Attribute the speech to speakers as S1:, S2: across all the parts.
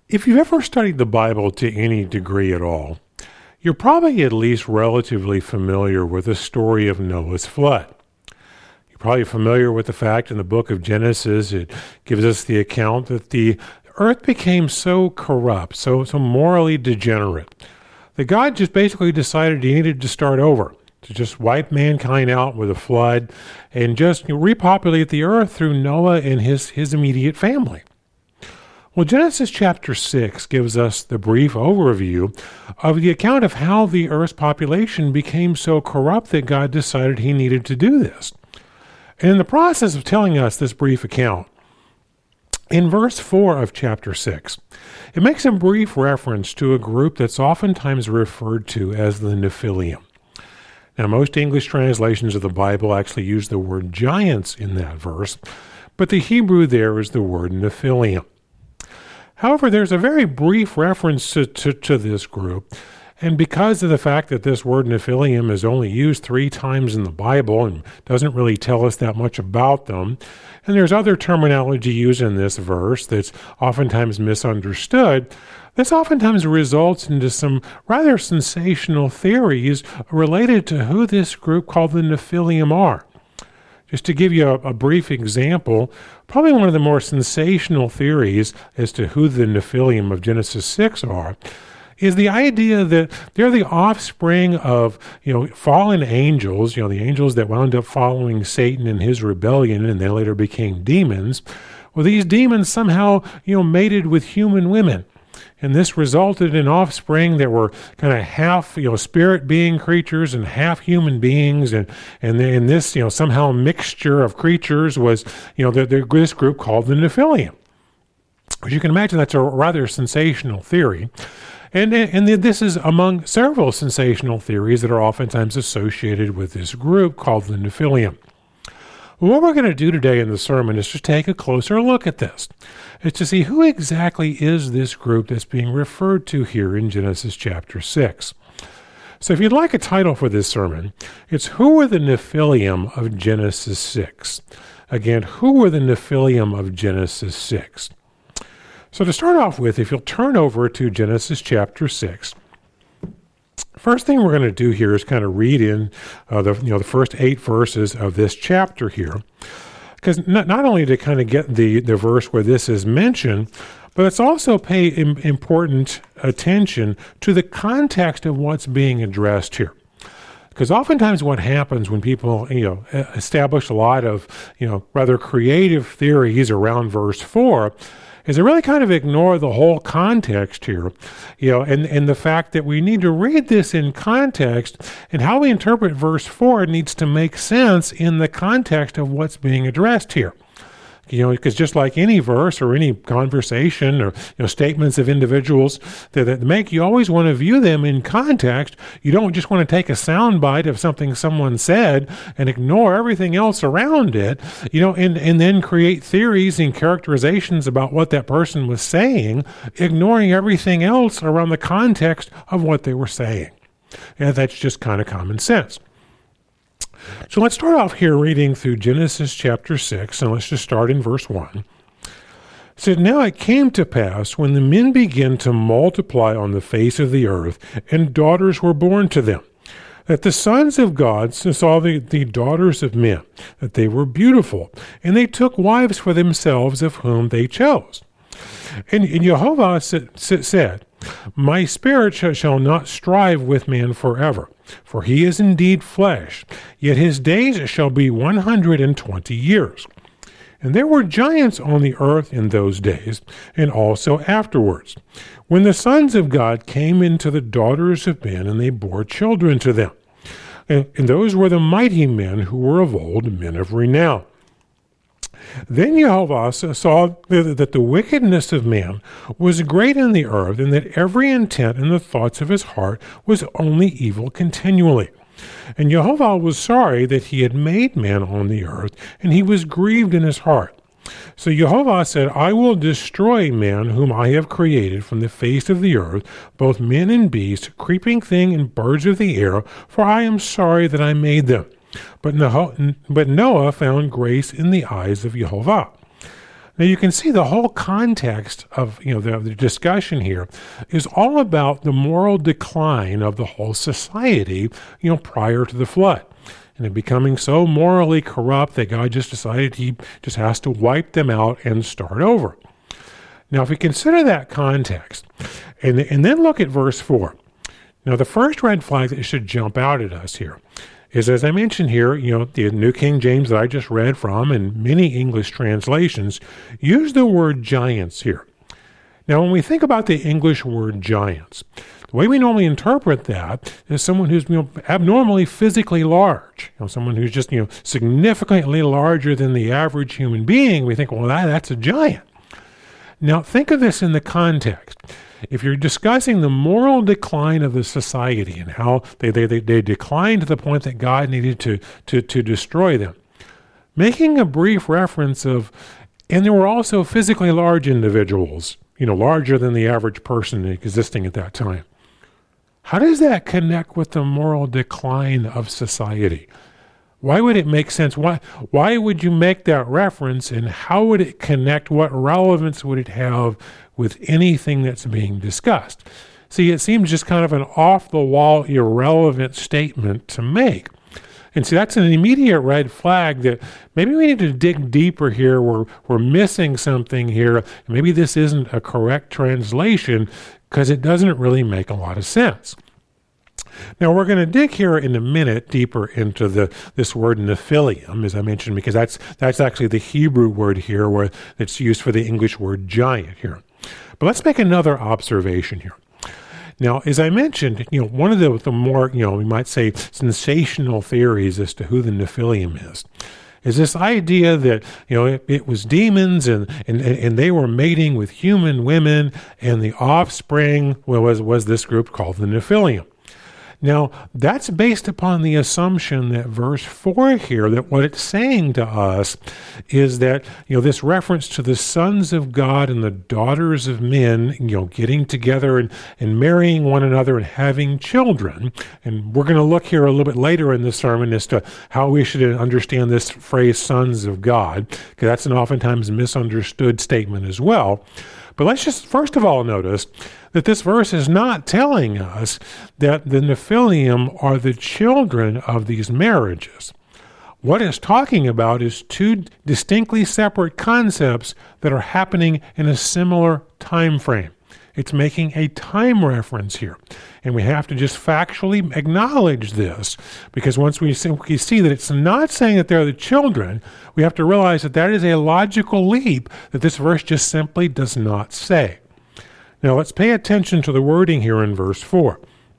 S1: If you've ever studied the Bible to any degree at all, you're probably at least relatively familiar with the story of Noah's flood. You're probably familiar with the fact in the book of Genesis, it gives us the account that the earth became so corrupt, so morally degenerate, that God just basically decided he needed to start over, to just wipe mankind out with a flood and just repopulate the earth through Noah and his immediate family. Well, Genesis chapter 6 gives us the brief overview of the account of how the earth's population became so corrupt that God decided he needed to do this. And in the process of telling us this brief account, in verse 4 of chapter 6, it makes a brief reference to a group that's oftentimes referred to as the Nephilim. Now, most English translations of the Bible actually use the word giants in that verse, but the Hebrew there is the word Nephilim. However, there's a very brief reference to this group, and because of the fact that this word Nephilim is only used 3 times in the Bible and doesn't really tell us that much about them, and there's other terminology used in this verse that's oftentimes misunderstood, this oftentimes results into some rather sensational theories related to who this group called the Nephilim are. Just to give you a brief example, probably one of the more sensational theories as to who the Nephilim of Genesis 6 are is the idea that they're the offspring of, fallen angels, the angels that wound up following Satan in his rebellion and they later became demons. Well, these demons somehow, mated with human women. And this resulted in offspring that were kind of half, spirit being creatures and half human beings. And this, somehow mixture of creatures was, this group called the Nephilim. As you can imagine, that's a rather sensational theory. And this is among several sensational theories that are oftentimes associated with this group called the Nephilim. What we're going to do today in the sermon is to take a closer look at this. It's to see who exactly is this group that's being referred to here in Genesis chapter 6. So if you'd like a title for this sermon, it's Who Were the Nephilim of Genesis 6? Again, who were the Nephilim of Genesis 6? So to start off with, if you'll turn over to Genesis chapter 6, first thing we're going to do here is kind of read in the first 8 verses of this chapter here, because not only to kind of get the verse where this is mentioned, but it's also pay important attention to the context of what's being addressed here. Because oftentimes what happens when people, establish a lot of, rather creative theories around verse 4 is they really kind of ignore the whole context here, and the fact that we need to read this in context, and how we interpret verse 4 needs to make sense in the context of what's being addressed here. Because just like any verse or any conversation or statements of individuals that make, you always want to view them in context. You don't just want to take a soundbite of something someone said and ignore everything else around it, and then create theories and characterizations about what that person was saying, ignoring everything else around the context of what they were saying. And that's just kind of common sense. So let's start off here reading through Genesis chapter 6, and let's just start in verse 1. It said, "Now it came to pass, when the men began to multiply on the face of the earth, and daughters were born to them, that the sons of God saw the daughters of men, that they were beautiful, and they took wives for themselves of whom they chose. And Jehovah said, My spirit shall not strive with man forever, for he is indeed flesh, yet his days shall be 120 years. And there were giants on the earth in those days, and also afterwards, when the sons of God came into the daughters of men, and they bore children to them. And those were the mighty men who were of old, men of renown. Then Jehovah saw that the wickedness of man was great in the earth, and that every intent in the thoughts of his heart was only evil continually. And Jehovah was sorry that he had made man on the earth, and he was grieved in his heart. So Jehovah said, I will destroy man whom I have created from the face of the earth, both men and beasts, creeping thing and birds of the air, for I am sorry that I made them. But Noah found grace in the eyes of Jehovah. Now you can see the whole context of the discussion here is all about the moral decline of the whole society prior to the flood. And it becoming so morally corrupt that God just decided he just has to wipe them out and start over. Now, if we consider that context, and then look at verse 4. Now, the first red flag that should jump out at us here is, as I mentioned here, the New King James that I just read from and many English translations use the word giants here. Now, when we think about the English word giants, the way we normally interpret that is someone who's abnormally physically large, someone who's just significantly larger than the average human being. We think, well, that's a giant. Now, think of this in the context. If you're discussing the moral decline of the society and how they declined to the point that God needed to destroy them, making a brief reference of, and there were also physically large individuals, larger than the average person existing at that time. How does that connect with the moral decline of society? Why would it make sense? Why would you make that reference, and how would it connect? What relevance would it have with anything that's being discussed? See, it seems just kind of an off-the-wall, irrelevant statement to make. And see, that's an immediate red flag that maybe we need to dig deeper here. We're missing something here. Maybe this isn't a correct translation because it doesn't really make a lot of sense. Now, we're going to dig here in a minute deeper into this word Nephilim, as I mentioned, because that's actually the Hebrew word here where it's used for the English word giant here. But let's make another observation here. Now, as I mentioned, one of the more, we might say, sensational theories as to who the Nephilim is this idea that, it was demons and they were mating with human women, and the offspring was this group called the Nephilim. Now, that's based upon the assumption that verse 4 here, that what it's saying to us is that, this reference to the sons of God and the daughters of men, getting together and marrying one another and having children. And we're going to look here a little bit later in the sermon as to how we should understand this phrase, sons of God, because that's an oftentimes misunderstood statement as well. But let's just first of all notice that this verse is not telling us that the Nephilim are the children of these marriages. What it's talking about is two distinctly separate concepts that are happening in a similar time frame. It's making a time reference here. And we have to just factually acknowledge this, because once we see that it's not saying that they're the children, we have to realize that that is a logical leap that this verse just simply does not say. Now let's pay attention to the wording here in verse 4.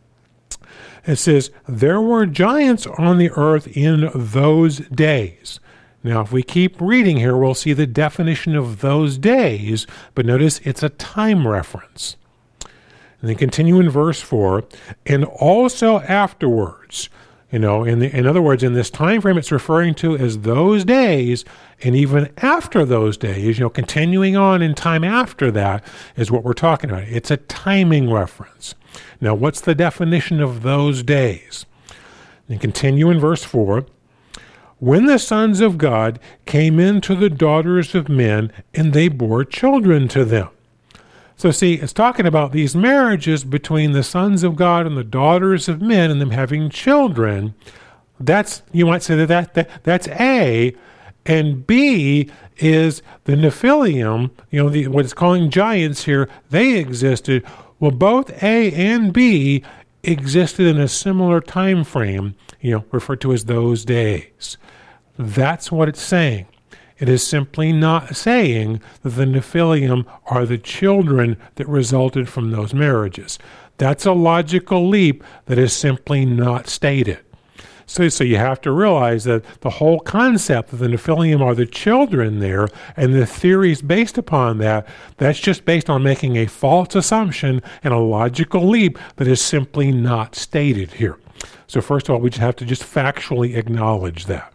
S1: It says, there were giants on the earth in those days. Now, if we keep reading here, we'll see the definition of those days, but notice it's a time reference. And then continue in verse 4, and also afterwards. In other words, in this time frame, it's referring to as those days, and even after those days, continuing on in time after that is what we're talking about. It's a timing reference. Now, what's the definition of those days? And continue in verse 4, when the sons of God came into the daughters of men, and they bore children to them. So see, it's talking about these marriages between the sons of God and the daughters of men and them having children. That's, you might say that's A, and B is the Nephilim, what it's calling giants here, they existed. Well, both A and B existed in a similar time frame, referred to as those days. That's what it's saying. It is simply not saying that the Nephilim are the children that resulted from those marriages. That's a logical leap that is simply not stated. So you have to realize that the whole concept that the Nephilim are the children there, and the theories based upon that, that's just based on making a false assumption and a logical leap that is simply not stated here. So first of all, we just have to just factually acknowledge that.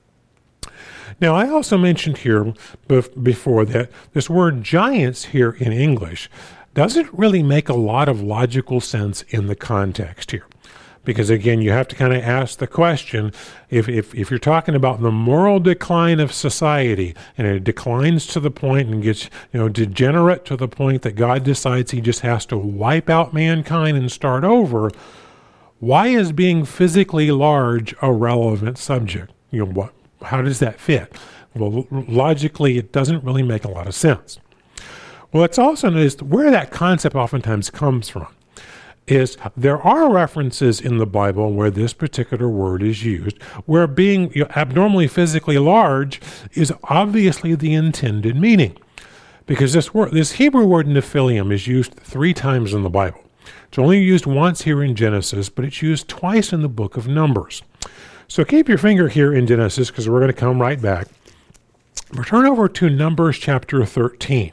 S1: Now, I also mentioned here before that this word giants here in English doesn't really make a lot of logical sense in the context here. Because again, you have to kind of ask the question, if you're talking about the moral decline of society, and it declines to the point and gets degenerate to the point that God decides he just has to wipe out mankind and start over, why is being physically large a relevant subject? How does that fit? Well, logically, it doesn't really make a lot of sense. Well, let's also notice where that concept oftentimes comes from. Is there are references in the Bible where this particular word is used, where being abnormally physically large is obviously the intended meaning. Because this Hebrew word Nephilim is used 3 times in the Bible. It's only used once here in Genesis, but it's used twice in the book of Numbers. So keep your finger here in Genesis, because we're going to come right back. Return over to Numbers chapter 13.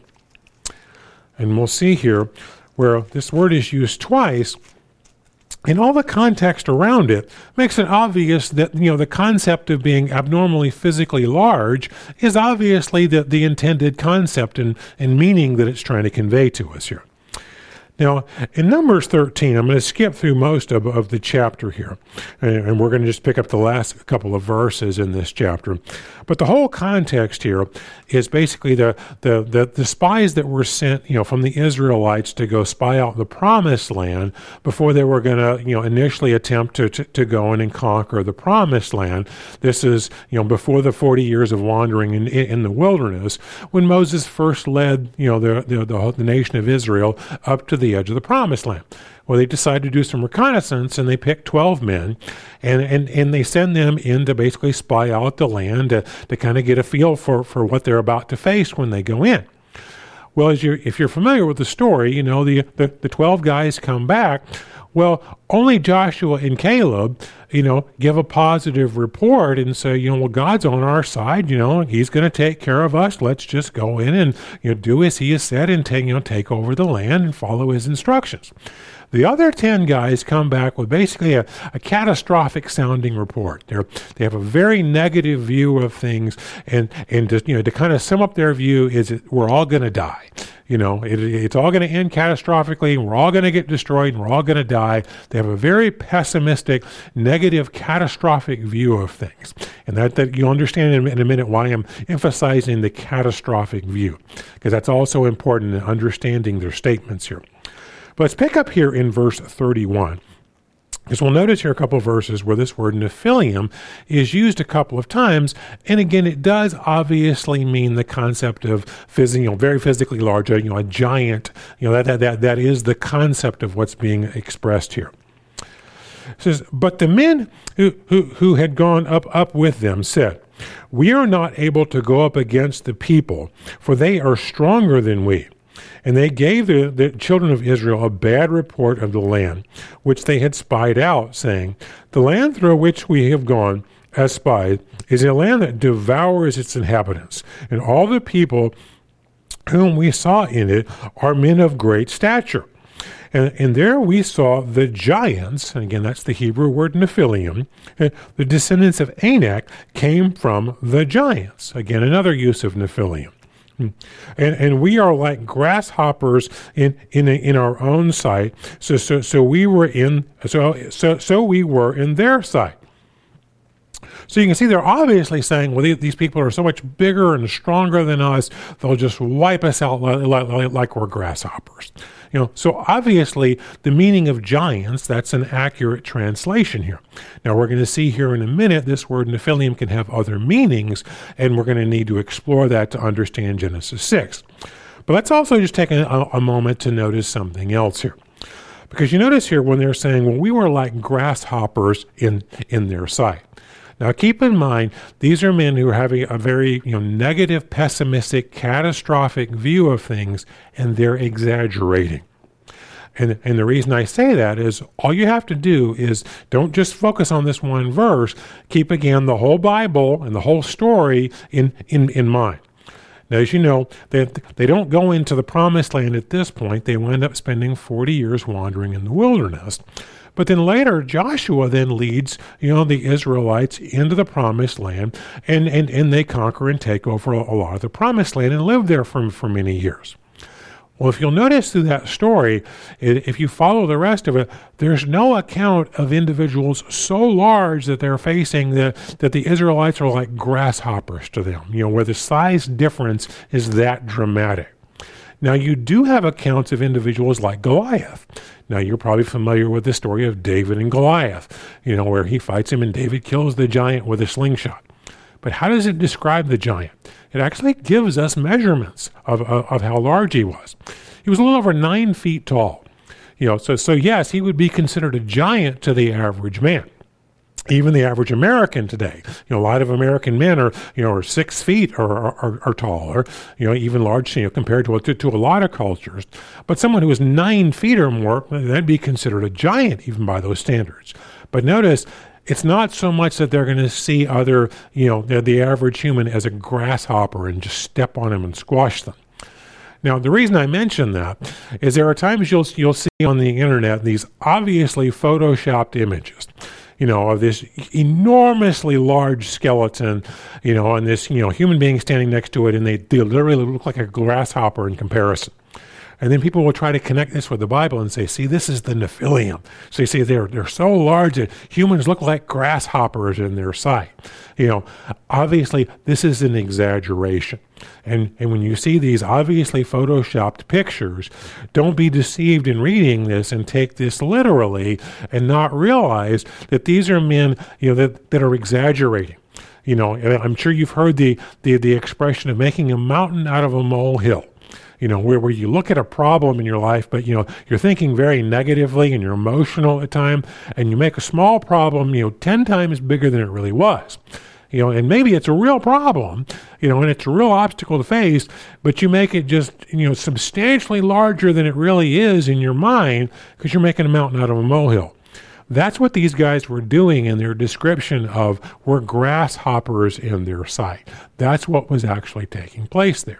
S1: And we'll see here where this word is used twice, and all the context around it makes it obvious that the concept of being abnormally physically large is obviously the intended concept and meaning that it's trying to convey to us here. Now, in Numbers 13, I'm going to skip through most of the chapter here, and we're going to just pick up the last couple of verses in this chapter. But the whole context here is basically the spies that were sent, from the Israelites to go spy out the Promised Land before they were going to, initially attempt to go in and conquer the Promised Land. This is, before the 40 years of wandering in the wilderness, when Moses first led, the nation of Israel up to the edge of the Promised Land. Well, they decide to do some reconnaissance, and they pick 12 men, and they send them in to basically spy out the land to kind of get a feel for what they're about to face when they go in. Well, if you're familiar with the story, the 12 guys come back. Well, only Joshua and Caleb, give a positive report and say, well, God's on our side, he's going to take care of us. Let's just go in and, do as he has said and take over the land and follow his instructions. The other 10 guys come back with basically a catastrophic sounding report. They have a very negative view of things, and just, to kind of sum up their view is that we're all going to die. It's all going to end catastrophically, and we're all going to get destroyed, and we're all going to die. They have a very pessimistic, negative, catastrophic view of things. And that you'll understand in a minute why I'm emphasizing the catastrophic view, because that's also important in understanding their statements here. But let's pick up here in verse 31. Because we'll notice here a couple of verses where this word Nephilim is used a couple of times, and again, it does obviously mean the concept of very physically large, a giant. That is the concept of what's being expressed here. It says, but the men who had gone up with them said, "We are not able to go up against the people, for they are stronger than we." And they gave the children of Israel a bad report of the land, which they had spied out, saying, "The land through which we have gone as spies is a land that devours its inhabitants, and all the people whom we saw in it are men of great stature. And there we saw the giants," and again, that's the Hebrew word Nephilim, "the descendants of Anak came from the giants." Again, another use of Nephilim. And we are like grasshoppers in our own sight. So we were in their sight. So you can see they're obviously saying, well, these people are so much bigger and stronger than us, they'll just wipe us out like we're grasshoppers. So obviously the meaning of giants, that's an accurate translation here. Now we're going to see here in a minute this word Nephilim can have other meanings, and we're going to need to explore that to understand Genesis 6. But let's also just take a moment to notice something else here. Because you notice here when they're saying, well, we were like grasshoppers in their sight. Now, keep in mind, these are men who are having a very negative, pessimistic, catastrophic view of things, and they're exaggerating. And the reason I say that is all you have to do is don't just focus on this one verse. Keep, again, the whole Bible and the whole story in mind. Now, as you know, they don't go into the Promised Land at this point. They wind up spending 40 years wandering in the wilderness. But then later, Joshua then leads, the Israelites into the Promised Land, and they conquer and take over a lot of the Promised Land and live there for many years. Well, if you'll notice through that story, if you follow the rest of it, there's no account of individuals so large that they're facing that the Israelites are like grasshoppers to them, where the size difference is that dramatic. Now, you do have accounts of individuals like Goliath. Now, you're probably familiar with the story of David and Goliath, where he fights him and David kills the giant with a slingshot. But how does it describe the giant? It actually gives us measurements of how large he was. He was a little over 9 feet tall. So yes, he would be considered a giant to the average man. Even the average American today, a lot of American men are 6 feet or taller, even large, compared to a lot of cultures. But someone who is 9 feet or more, that'd be considered a giant even by those standards. But notice, it's not so much that they're going to see other, the average human as a grasshopper and just step on them and squash them. Now, the reason I mention that is there are times you'll see on the internet these obviously photoshopped images, of this enormously large skeleton, and this, human being standing next to it, and they literally look like a grasshopper in comparison. And then people will try to connect this with the Bible and say, see, this is the Nephilim. So you see, they're so large that humans look like grasshoppers in their sight. Obviously, this is an exaggeration. And when you see these obviously photoshopped pictures, don't be deceived in reading this and take this literally and not realize that these are men, that are exaggerating. I'm sure you've heard the expression of making a mountain out of a molehill. Where you look at a problem in your life, but, you're thinking very negatively and you're emotional at times, and you make a small problem, 10 times bigger than it really was. And maybe it's a real problem, and it's a real obstacle to face, but you make it just, substantially larger than it really is in your mind because you're making a mountain out of a molehill. That's what these guys were doing in their description of we're grasshoppers in their sight. That's what was actually taking place there.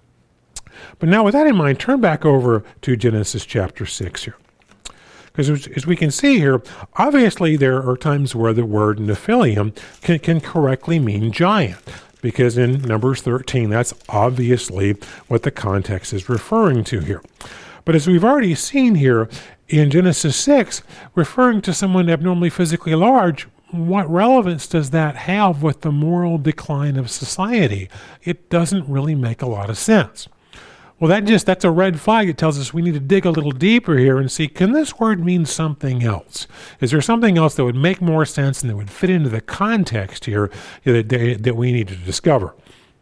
S1: But now with that in mind, turn back over to Genesis chapter 6 here. Because as we can see here, obviously there are times where the word Nephilim can correctly mean giant. Because in Numbers 13, that's obviously what the context is referring to here. But as we've already seen here in Genesis 6, referring to someone abnormally physically large, what relevance does that have with the moral decline of society? It doesn't really make a lot of sense. Well, that's a red flag. It tells us we need to dig a little deeper here and see, can this word mean something else? Is there something else that would make more sense and that would fit into the context here that we need to discover?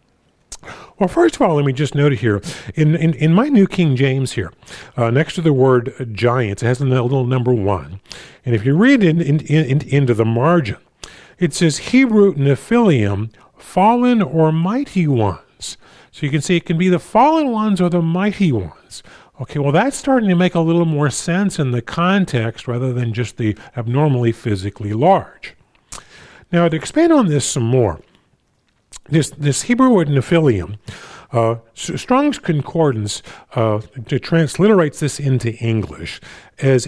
S1: Well, first of all, let me just note here, in my New King James here, next to the word giants, it has a little number 1. And if you read into the margin, it says Hebrew Nephilim, fallen or mighty ones. So you can see it can be the fallen ones or the mighty ones. Okay, well, that's starting to make a little more sense in the context rather than just the abnormally physically large. Now, to expand on this some more, this Hebrew word Nephilim, Strong's Concordance transliterates this into English as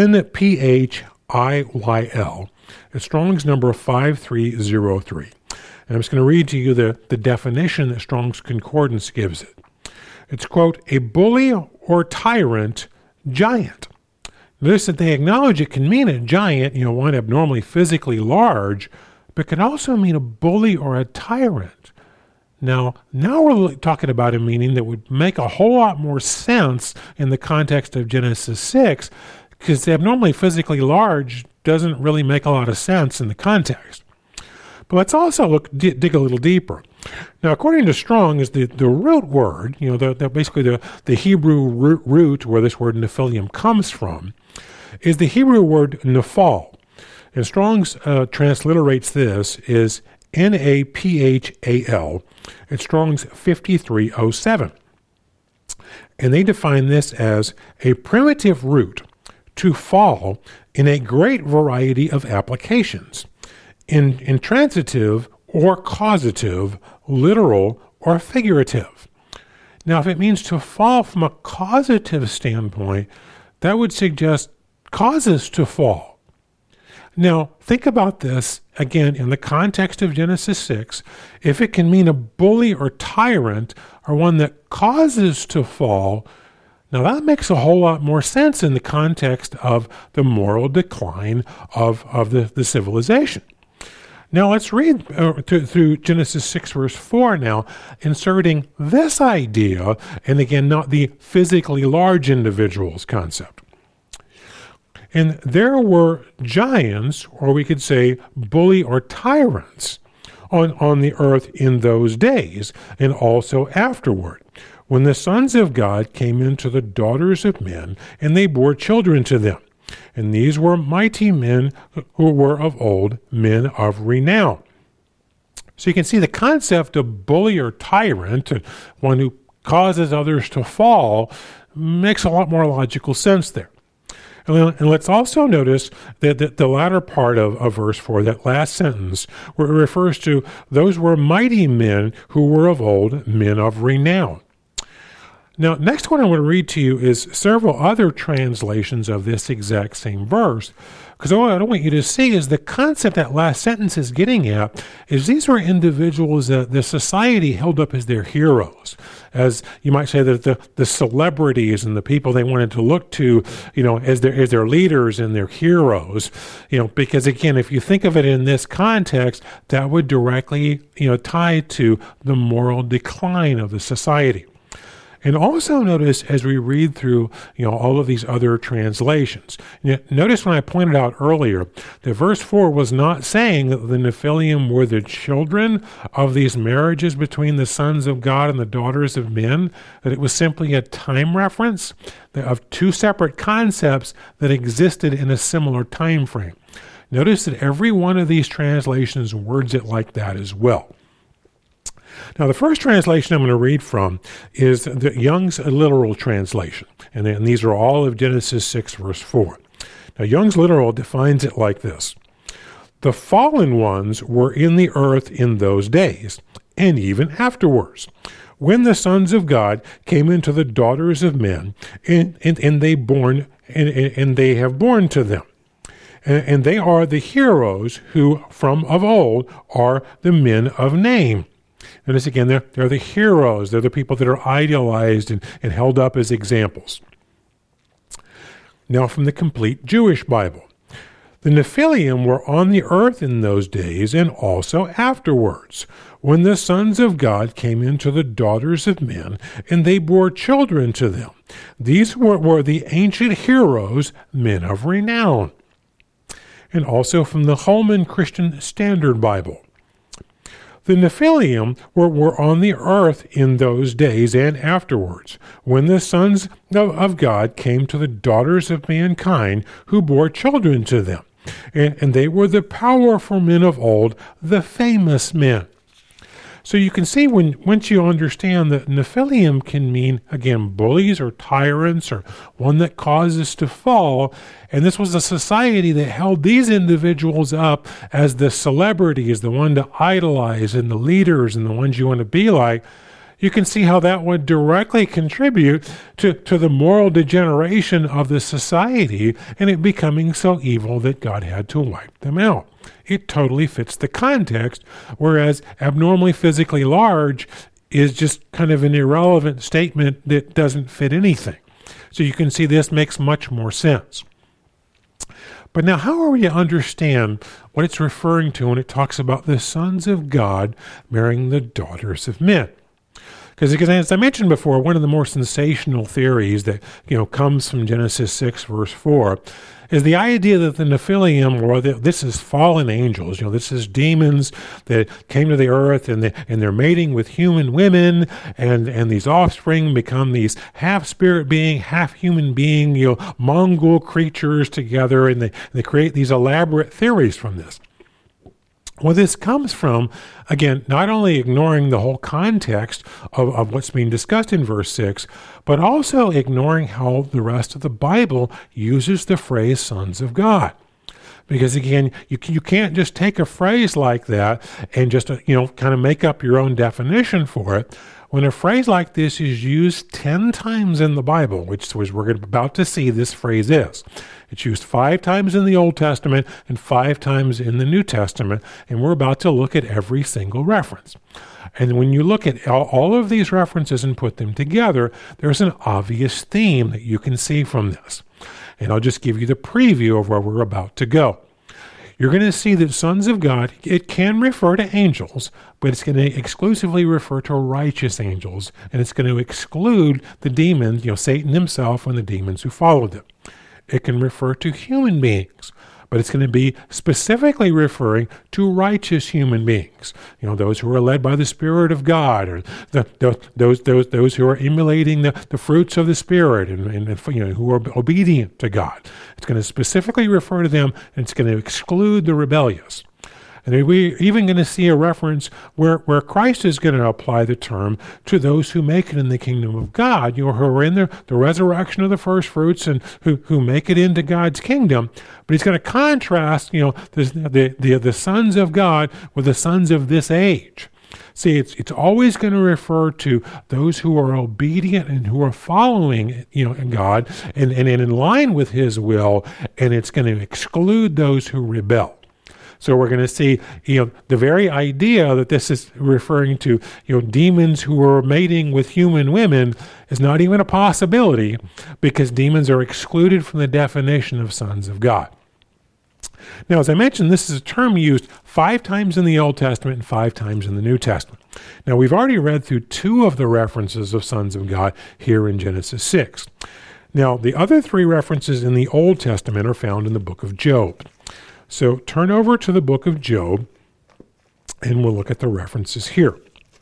S1: Nphiyl. It's Strong's number 5303. And I'm just going to read to you the definition that Strong's Concordance gives it. It's, quote, a bully or tyrant giant. Notice that they acknowledge it can mean a giant, one abnormally physically large, but can also mean a bully or a tyrant. Now we're talking about a meaning that would make a whole lot more sense in the context of Genesis 6, because the abnormally physically large doesn't really make a lot of sense in the context. But let's also dig a little deeper. Now, according to Strong, is the root word, basically the Hebrew root where this word Nephilim comes from, is the Hebrew word nephal. And Strong's transliterates this as Naphal. It's Strong's 5307. And they define this as a primitive root to fall in a great variety of applications. Intransitive or causative, literal or figurative. Now, if it means to fall from a causative standpoint, that would suggest causes to fall. Now, think about this, again, in the context of Genesis 6. If it can mean a bully or tyrant or one that causes to fall, Now that makes a whole lot more sense in the context of the moral decline of the civilization. Now let's read through Genesis 6 verse 4 now, inserting this idea, and again, not the physically large individuals concept. And there were giants, or we could say bully or tyrants, on the earth in those days, and also afterward, when the sons of God came into the daughters of men, and they bore children to them. And these were mighty men who were of old, men of renown. So you can see the concept of bully or tyrant, one who causes others to fall, makes a lot more logical sense there. And let's also notice that the latter part of verse 4, that last sentence, where it refers to those were mighty men who were of old, men of renown. Now, next one I want to read to you is several other translations of this exact same verse, because what I want you to see is the concept that last sentence is getting at is these were individuals that the society held up as their heroes, as you might say that the celebrities and the people they wanted to look to, as their leaders and their heroes, because again, if you think of it in this context, that would directly, tie to the moral decline of the society. And also notice as we read through, all of these other translations. Notice when I pointed out earlier that verse 4 was not saying that the Nephilim were the children of these marriages between the sons of God and the daughters of men, that it was simply a time reference of two separate concepts that existed in a similar time frame. Notice that every one of these translations words it like that as well. Now, the first translation I'm going to read from is the Young's literal translation, and these are all of Genesis 6, verse 4. Now, Young's literal defines it like this: the fallen ones were in the earth in those days, and even afterwards, when the sons of God came into the daughters of men, and they have born to them. And they are the heroes who, from of old, are the men of name. Notice again, they're the heroes. They're the people that are idolized and held up as examples. Now from the Complete Jewish Bible. The Nephilim were on the earth in those days and also afterwards, when the sons of God came into the daughters of men, and they bore children to them. These were the ancient heroes, men of renown. And also from the Holman Christian Standard Bible. The Nephilim were on the earth in those days and afterwards, when the sons of God came to the daughters of mankind, who bore children to them. And they were the powerful men of old, the famous men. So you can see once you understand that Nephilim can mean, again, bullies or tyrants or one that causes to fall. And this was a society that held these individuals up as the celebrities, the one to idolize, and the leaders and the ones you want to be like. You can see how that would directly contribute to the moral degeneration of the society and it becoming so evil that God had to wipe them out. It totally fits the context, whereas abnormally physically large is just kind of an irrelevant statement that doesn't fit anything. So you can see this makes much more sense. But now how are we to understand what it's referring to when it talks about the sons of God marrying the daughters of men? Because as I mentioned before, one of the more sensational theories that comes from Genesis 6, verse 4, is the idea that the Nephilim, or this is fallen angels, this is demons that came to the earth and they're mating with human women, and these offspring become these half spirit being, half human being, Mongol creatures together, and they create these elaborate theories from this. Well, this comes from, again, not only ignoring the whole context of what's being discussed in verse 6, but also ignoring how the rest of the Bible uses the phrase sons of God. Because, again, you can't just take a phrase like that and just, kind of make up your own definition for it. when a phrase like this is used 10 times in the Bible, which we're about to see this phrase is, it's used 5 times in the Old Testament and 5 times in the New Testament, and we're about to look at every single reference. And when you look at all of these references and put them together, there's an obvious theme that you can see from this. And I'll just give you the preview of where we're about to go. You're going to see that sons of God, it can refer to angels, but it's going to exclusively refer to righteous angels, and it's going to exclude the demons, Satan himself and the demons who followed them. It can refer to human beings, but it's going to be specifically referring to righteous human beings, those who are led by the Spirit of God, or those who are emulating the fruits of the Spirit and who are obedient to God. It's going to specifically refer to them, and it's going to exclude the rebellious. And we're even going to see a reference where Christ is going to apply the term to those who make it in the kingdom of God, who are in the resurrection of the first fruits and who make it into God's kingdom. But he's going to contrast, the sons of God with the sons of this age. See, it's always going to refer to those who are obedient and who are following, God and in line with his will, and it's going to exclude those who rebel. So we're going to see, the very idea that this is referring to, demons who are mating with human women is not even a possibility, because demons are excluded from the definition of sons of God. Now, as I mentioned, this is a term used 5 times in the Old Testament and 5 times in the New Testament. Now, we've already read through 2 of the references of sons of God here in Genesis 6. Now, the other 3 references in the Old Testament are found in the book of Job. So turn over to the book of Job, and we'll look at the references here.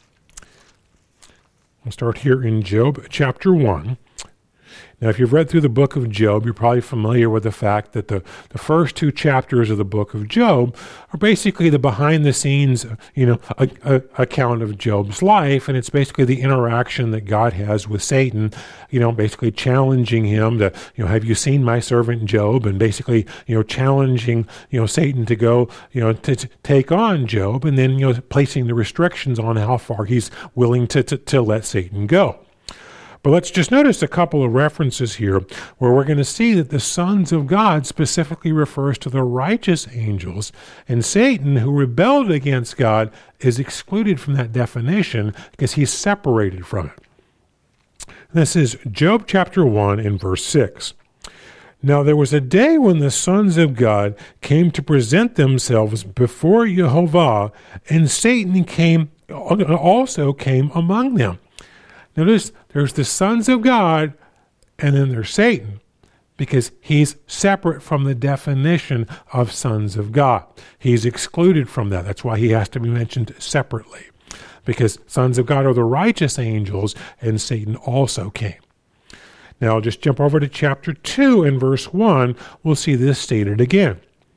S1: We'll start here in Job chapter 1. Now, if you've read through the book of Job, you're probably familiar with the fact that the first 2 chapters of the book of Job are basically the behind-the-scenes, account of Job's life, and it's basically the interaction that God has with Satan, basically challenging him to, have you seen my servant Job, and basically, challenging, Satan to go, to take on Job, and then, placing the restrictions on how far he's willing to let Satan go. But let's just notice a couple of references here where we're going to see that the sons of God specifically refers to the righteous angels, and Satan, who rebelled against God, is excluded from that definition because he's separated from it. This is Job chapter 1 and verse 6. Now there was a day when the sons of God came to present themselves before Jehovah, and Satan also came among them. Notice there's the sons of God, and then there's Satan, because he's separate from the definition of sons of God. He's excluded from that. That's why he has to be mentioned separately, because sons of God are the righteous angels, and Satan also came. Now, I'll just jump over to chapter 2 and verse 1. We'll see this stated again.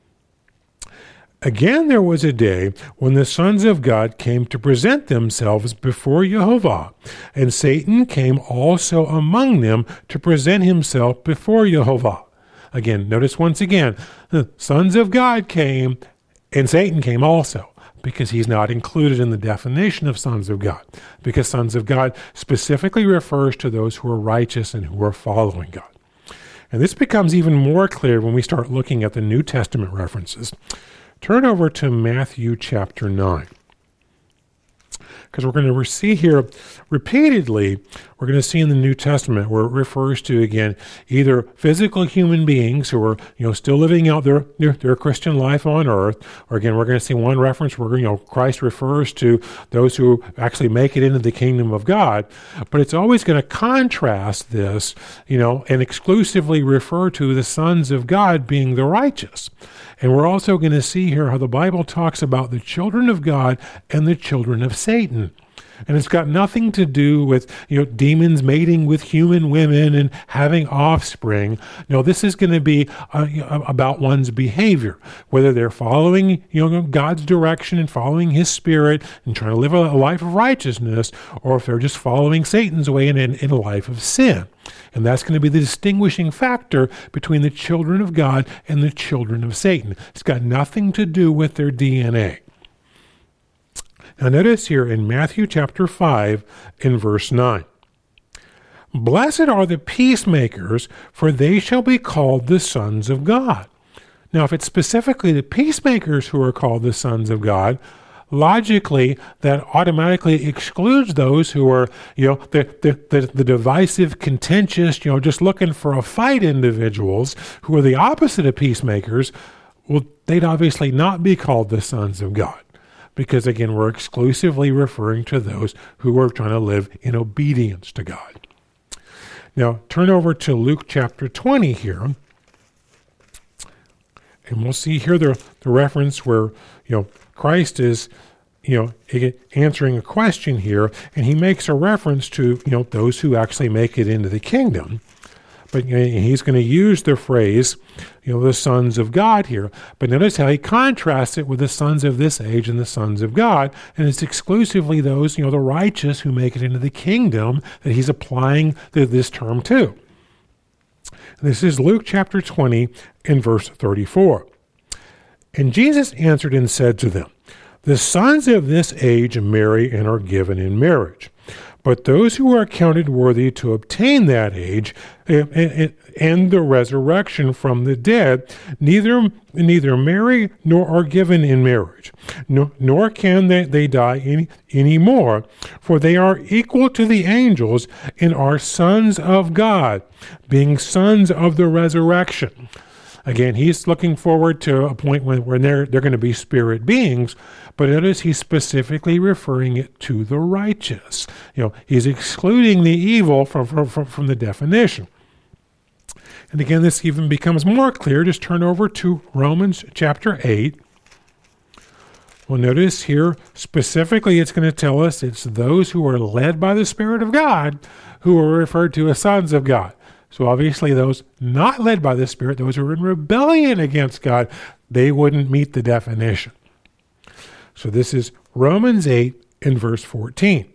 S1: Again, there was a day when the sons of God came to present themselves before Jehovah, and Satan came also among them to present himself before Jehovah. Again, notice once again, the sons of God came, and Satan came also, because he's not included in the definition of sons of God, because sons of God specifically refers to those who are righteous and who are following God. And this becomes even more clear when we start looking at the New Testament references. Turn over to Matthew chapter 9, because we're going to see here repeatedly, we're going to see in the New Testament where it refers to, again, either physical human beings who are, still living out their Christian life on earth, or again, we're going to see one reference where, Christ refers to those who actually make it into the kingdom of God, but it's always going to contrast this, and exclusively refer to the sons of God being the righteous. And we're also going to see here how the Bible talks about the children of God and the children of Satan. And it's got nothing to do with, demons mating with human women and having offspring. No, this is going to be about one's behavior, whether they're following, God's direction and following his spirit and trying to live a life of righteousness, or if they're just following Satan's way in a life of sin. And that's going to be the distinguishing factor between the children of God and the children of Satan. It's got nothing to do with their DNA. Now notice here in Matthew chapter 5 in verse 9. Blessed are the peacemakers, for they shall be called the sons of God. Now, if it's specifically the peacemakers who are called the sons of God, logically, that automatically excludes those who are, the divisive, contentious, just looking for a fight individuals who are the opposite of peacemakers. Well, they'd obviously not be called the sons of God because, again, we're exclusively referring to those who are trying to live in obedience to God. Now, turn over to Luke chapter 20 here, and we'll see here the reference where, Christ is, answering a question here, and he makes a reference to, those who actually make it into the kingdom. But he's going to use the phrase, the sons of God here. But notice how he contrasts it with the sons of this age and the sons of God. And it's exclusively those, the righteous who make it into the kingdom that he's applying this term to. This is Luke chapter 20 and verse 34. And Jesus answered and said to them, the sons of this age marry and are given in marriage. But those who are counted worthy to obtain that age and the resurrection from the dead neither marry nor are given in marriage, nor can they die any more, for they are equal to the angels and are sons of God, being sons of the resurrection. Again, he's looking forward to a point when they're going to be spirit beings, but notice he's specifically referring it to the righteous. He's excluding the evil from the definition. And again, this even becomes more clear. Just turn over to Romans chapter 8. Well, notice here, specifically, it's going to tell us it's those who are led by the Spirit of God who are referred to as sons of God. So obviously those not led by the Spirit, those who are in rebellion against God, they wouldn't meet the definition. So this is Romans 8 and verse 14.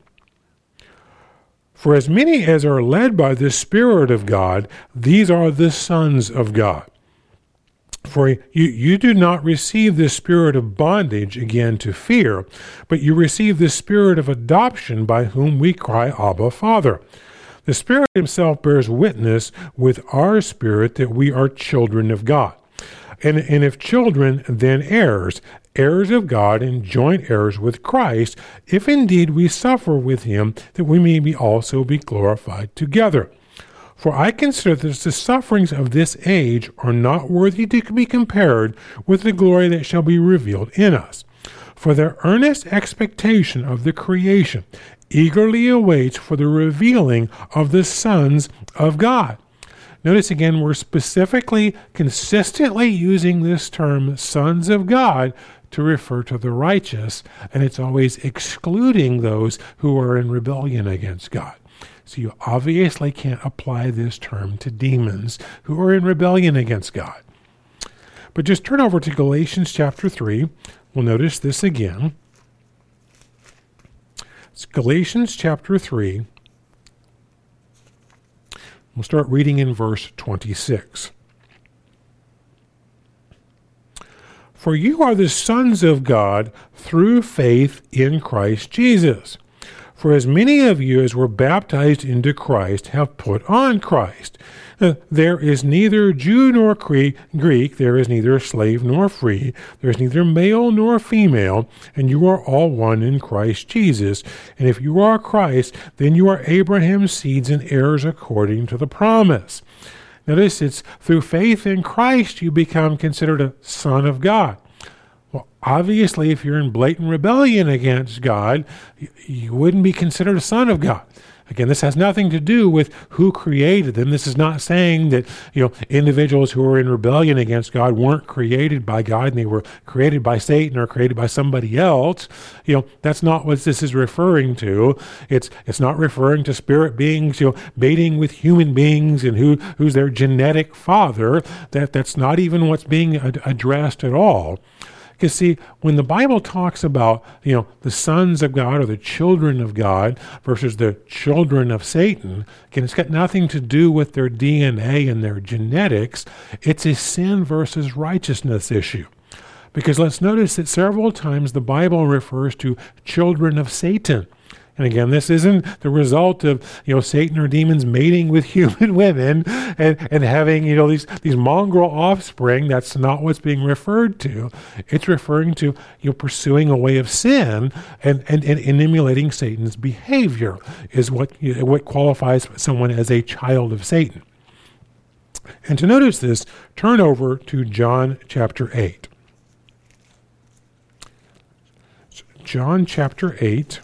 S1: For as many as are led by the Spirit of God, these are the sons of God. For you do not receive the spirit of bondage again to fear, but you receive the spirit of adoption by whom we cry, Abba, Father. The Spirit himself bears witness with our spirit that we are children of God. And if children, then heirs, heirs of God and joint heirs with Christ, if indeed we suffer with him, that we may also be glorified together. For I consider that the sufferings of this age are not worthy to be compared with the glory that shall be revealed in us. For the earnest expectation of the creation eagerly awaits for the revealing of the sons of God. Notice again, we're specifically, consistently using this term, sons of God, to refer to the righteous, and it's always excluding those who are in rebellion against God. So you obviously can't apply this term to demons who are in rebellion against God. But just turn over to Galatians chapter 3. We'll notice this again. It's Galatians chapter 3. We'll start reading in verse 26. For you are the sons of God through faith in Christ Jesus. For as many of you as were baptized into Christ have put on Christ. There is neither Jew nor Greek, there is neither slave nor free, there is neither male nor female, and you are all one in Christ Jesus. And if you are Christ, then you are Abraham's seeds and heirs according to the promise. Notice it's through faith in Christ you become considered a son of God. Well, obviously, if you're in blatant rebellion against God, you wouldn't be considered a son of God. Again, this has nothing to do with who created them. This is not saying that, individuals who are in rebellion against God weren't created by God and they were created by Satan or created by somebody else. That's not what this is referring to. It's not referring to spirit beings, mating with human beings and who's their genetic father. That's not even what's being addressed at all. Because see, when the Bible talks about, the sons of God or the children of God versus the children of Satan, again, it's got nothing to do with their DNA and their genetics. It's a sin versus righteousness issue. Because let's notice that several times the Bible refers to children of Satan. And again, this isn't the result of, Satan or demons mating with human women and having, these mongrel offspring. That's not what's being referred to. It's referring to, pursuing a way of sin and emulating Satan's behavior is what qualifies someone as a child of Satan. And to notice this, turn over to John chapter 8. John chapter 8.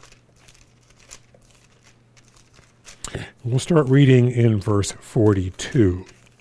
S1: We'll start reading in verse 42.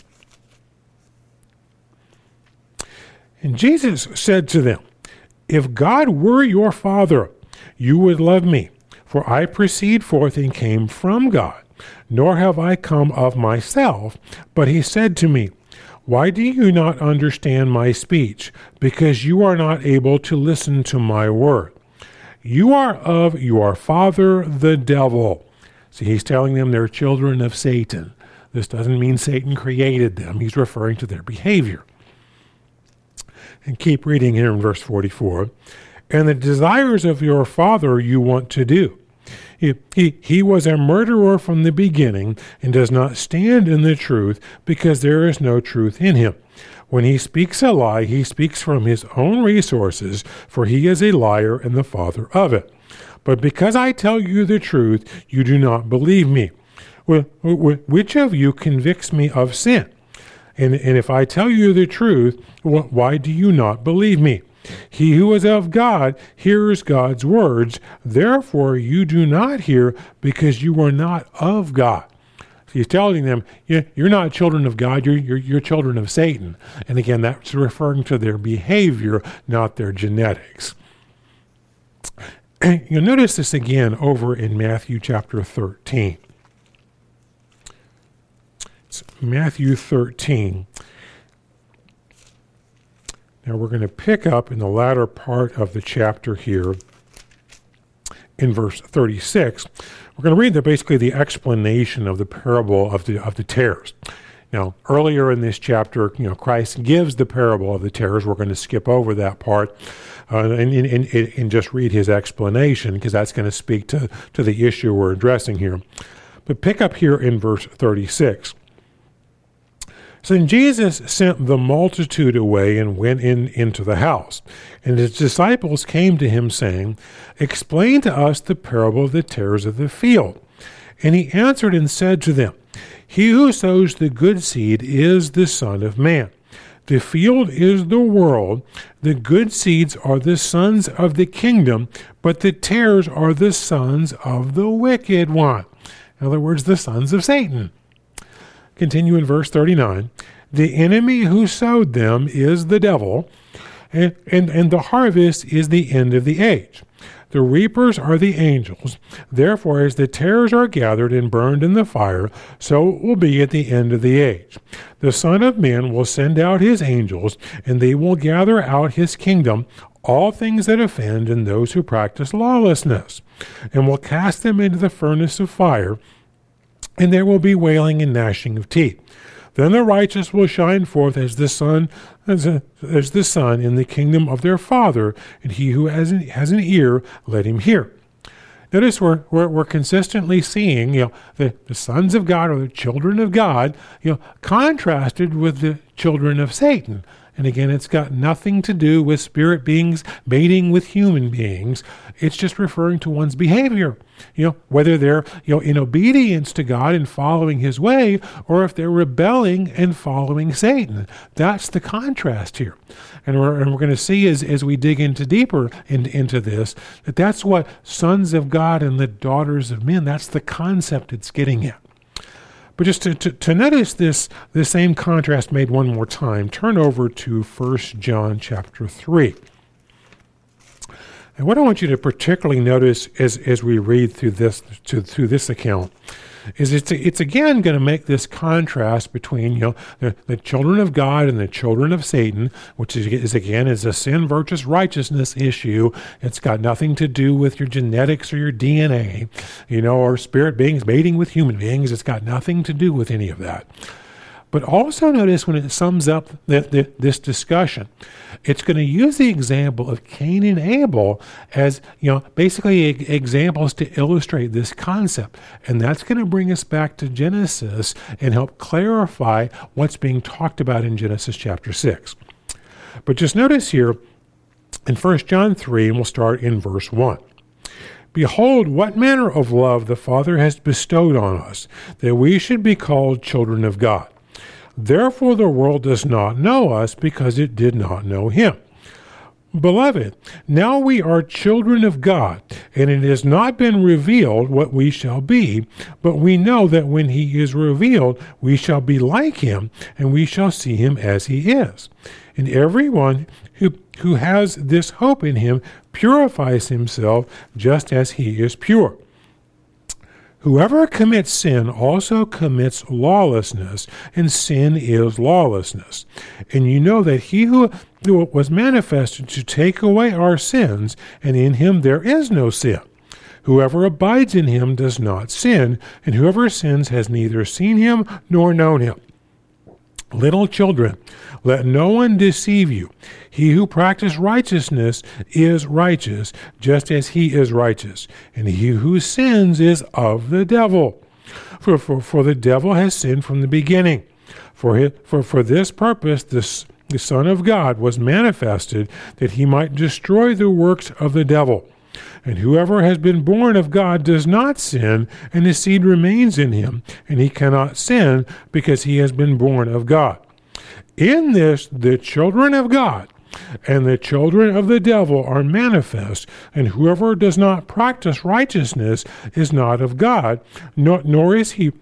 S1: And Jesus said to them, "If God were your Father, you would love me, for I proceed forth and came from God, nor have I come of myself. But he said to me, Why do you not understand my speech? Because you are not able to listen to my word. You are of your father the devil." See, he's telling them they're children of Satan. This doesn't mean Satan created them. He's referring to their behavior. And keep reading here in verse 44. "And the desires of your father you want to do. He was a murderer from the beginning and does not stand in the truth because there is no truth in him. When he speaks a lie, he speaks from his own resources, for he is a liar and the father of it. But because I tell you the truth, you do not believe me. Which of you convicts me of sin? And if I tell you the truth, why do you not believe me? He who is of God hears God's words. Therefore you do not hear because you are not of God." So he's telling them, you're not children of God, you're children of Satan. And again, that's referring to their behavior, not their genetics. You'll notice this again over in Matthew chapter 13. It's Matthew 13. Now we're going to pick up in the latter part of the chapter here in verse 36. We're going to read basically the explanation of the parable of the tares. Now, earlier in this chapter, Christ gives the parable of the tares. We're going to skip over that part and just read his explanation, because that's going to speak to the issue we're addressing here. But pick up here in verse 36. "So then Jesus sent the multitude away and went into the house. And his disciples came to him, saying, 'Explain to us the parable of the tares of the field.' And he answered and said to them, 'He who sows the good seed is the Son of Man. The field is the world. The good seeds are the sons of the kingdom, but the tares are the sons of the wicked one.'" In other words, the sons of Satan. Continue in verse 39. "The enemy who sowed them is the devil, and the harvest is the end of the age. The reapers are the angels. Therefore, as the tares are gathered and burned in the fire, so it will be at the end of the age. The Son of Man will send out his angels, and they will gather out his kingdom, all things that offend and those who practice lawlessness, and will cast them into the furnace of fire, and there will be wailing and gnashing of teeth. Then the righteous will shine forth as the sun in the kingdom of their Father, and he who has an ear, let him hear." Notice we're consistently seeing, the sons of God or the children of God, contrasted with the children of Satan. And again, it's got nothing to do with spirit beings mating with human beings. It's just referring to one's behavior. Whether they're, in obedience to God and following his way, or if they're rebelling and following Satan. That's the contrast here. And we're going to see as we dig deeper into this, that's what sons of God and the daughters of men, that's the concept it's getting at. But just to notice this same contrast made one more time, turn over to 1 John chapter 3. And what I want you to particularly notice as we read through this account is it's again going to make this contrast between the children of God and the children of Satan, which is a sin versus righteousness issue. It's got nothing to do with your genetics or your DNA, or spirit beings mating with human beings. It's got nothing to do with any of that. But also notice when it sums up this discussion, it's going to use the example of Cain and Abel as, basically examples to illustrate this concept. And that's going to bring us back to Genesis and help clarify what's being talked about in Genesis chapter 6. But just notice here in 1 John 3, and we'll start in verse 1. Behold, what manner of love the Father has bestowed on us, that we should be called children of God. Therefore the world does not know us, because it did not know him. Beloved, now we are children of God, and it has not been revealed what we shall be, but we know that when he is revealed, we shall be like him, and we shall see him as he is. And everyone who has this hope in him purifies himself just as he is pure. Whoever commits sin also commits lawlessness, and sin is lawlessness. And you know that he who was manifested to take away our sins, and in him there is no sin. Whoever abides in him does not sin, and whoever sins has neither seen him nor known him. Little children, let no one deceive you. He who practices righteousness is righteous, just as he is righteous. And he who sins is of the devil. For the devil has sinned from the beginning. For this purpose the Son of God was manifested, that he might destroy the works of the devil. And whoever has been born of God does not sin, and his seed remains in him, and he cannot sin, because he has been born of God. In this the children of God and the children of the devil are manifest, and whoever does not practice righteousness is not of God, nor is he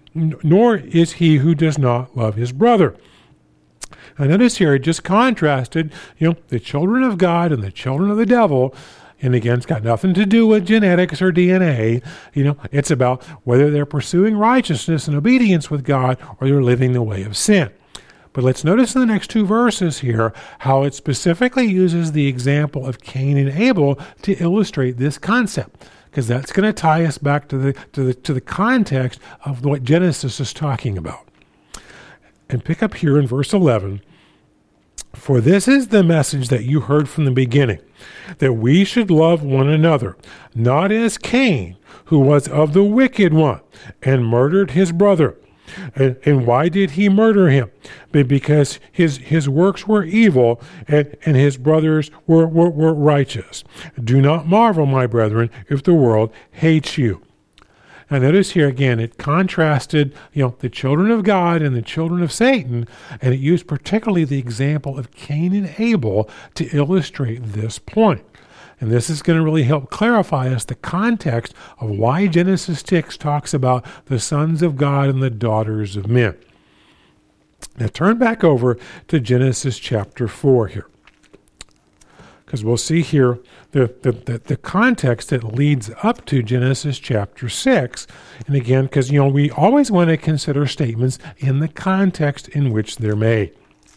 S1: who does not love his brother. And notice here, it just contrasted, the children of God and the children of the devil. And again, it's got nothing to do with genetics or DNA. It's about whether they're pursuing righteousness and obedience with God, or they're living the way of sin. But let's notice in the next two verses here how it specifically uses the example of Cain and Abel to illustrate this concept, because that's going to tie us back to the context of what Genesis is talking about. And pick up here in verse 11. For this is the message that you heard from the beginning, that we should love one another, not as Cain, who was of the wicked one, and murdered his brother. And why did he murder him? Because his works were evil, and his brothers were righteous. Do not marvel, my brethren, if the world hates you. Now notice here again, it contrasted, the children of God and the children of Satan, and it used particularly the example of Cain and Abel to illustrate this point. And this is going to really help clarify us the context of why Genesis 6 talks about the sons of God and the daughters of men. Now turn back over to Genesis chapter 4 here, because we'll see here the context that leads up to Genesis chapter 6. And again, because, we always want to consider statements in the context in which they're made.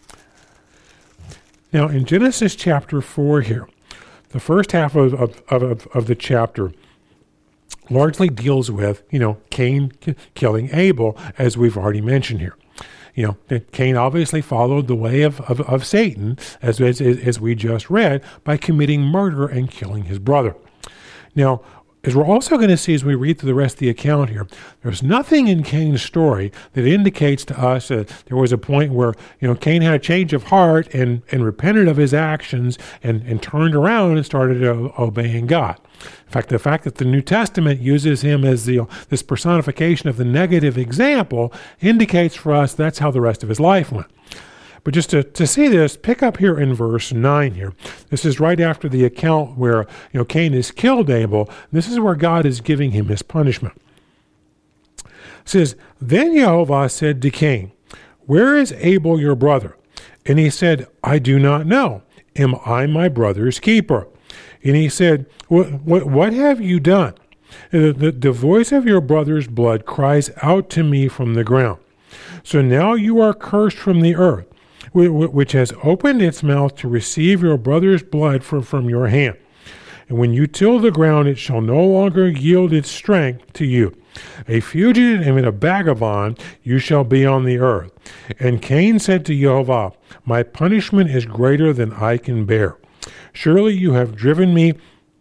S1: Now, in Genesis chapter 4 here, the first half of the chapter largely deals with, Cain killing Abel, as we've already mentioned here. Cain obviously followed the way of Satan, as we just read, by committing murder and killing his brother. Now, as we're also going to see as we read through the rest of the account here, there's nothing in Cain's story that indicates to us that there was a point where, Cain had a change of heart and repented of his actions and turned around and started obeying God. In fact, the fact that the New Testament uses him as this personification of the negative example indicates for us that's how the rest of his life went. But just to see this, pick up here in verse 9 here. This is right after the account where Cain has killed Abel. This is where God is giving him his punishment. It says, Then Jehovah said to Cain, Where is Abel your brother? And he said, I do not know. Am I my brother's keeper? And he said, What have you done? The voice of your brother's blood cries out to me from the ground. So now you are cursed from the earth, which has opened its mouth to receive your brother's blood from your hand. and when you till the ground, it shall no longer yield its strength to you. A fugitive and a vagabond you shall be on the earth. And Cain said to Jehovah, my punishment is greater than I can bear. Surely you have driven me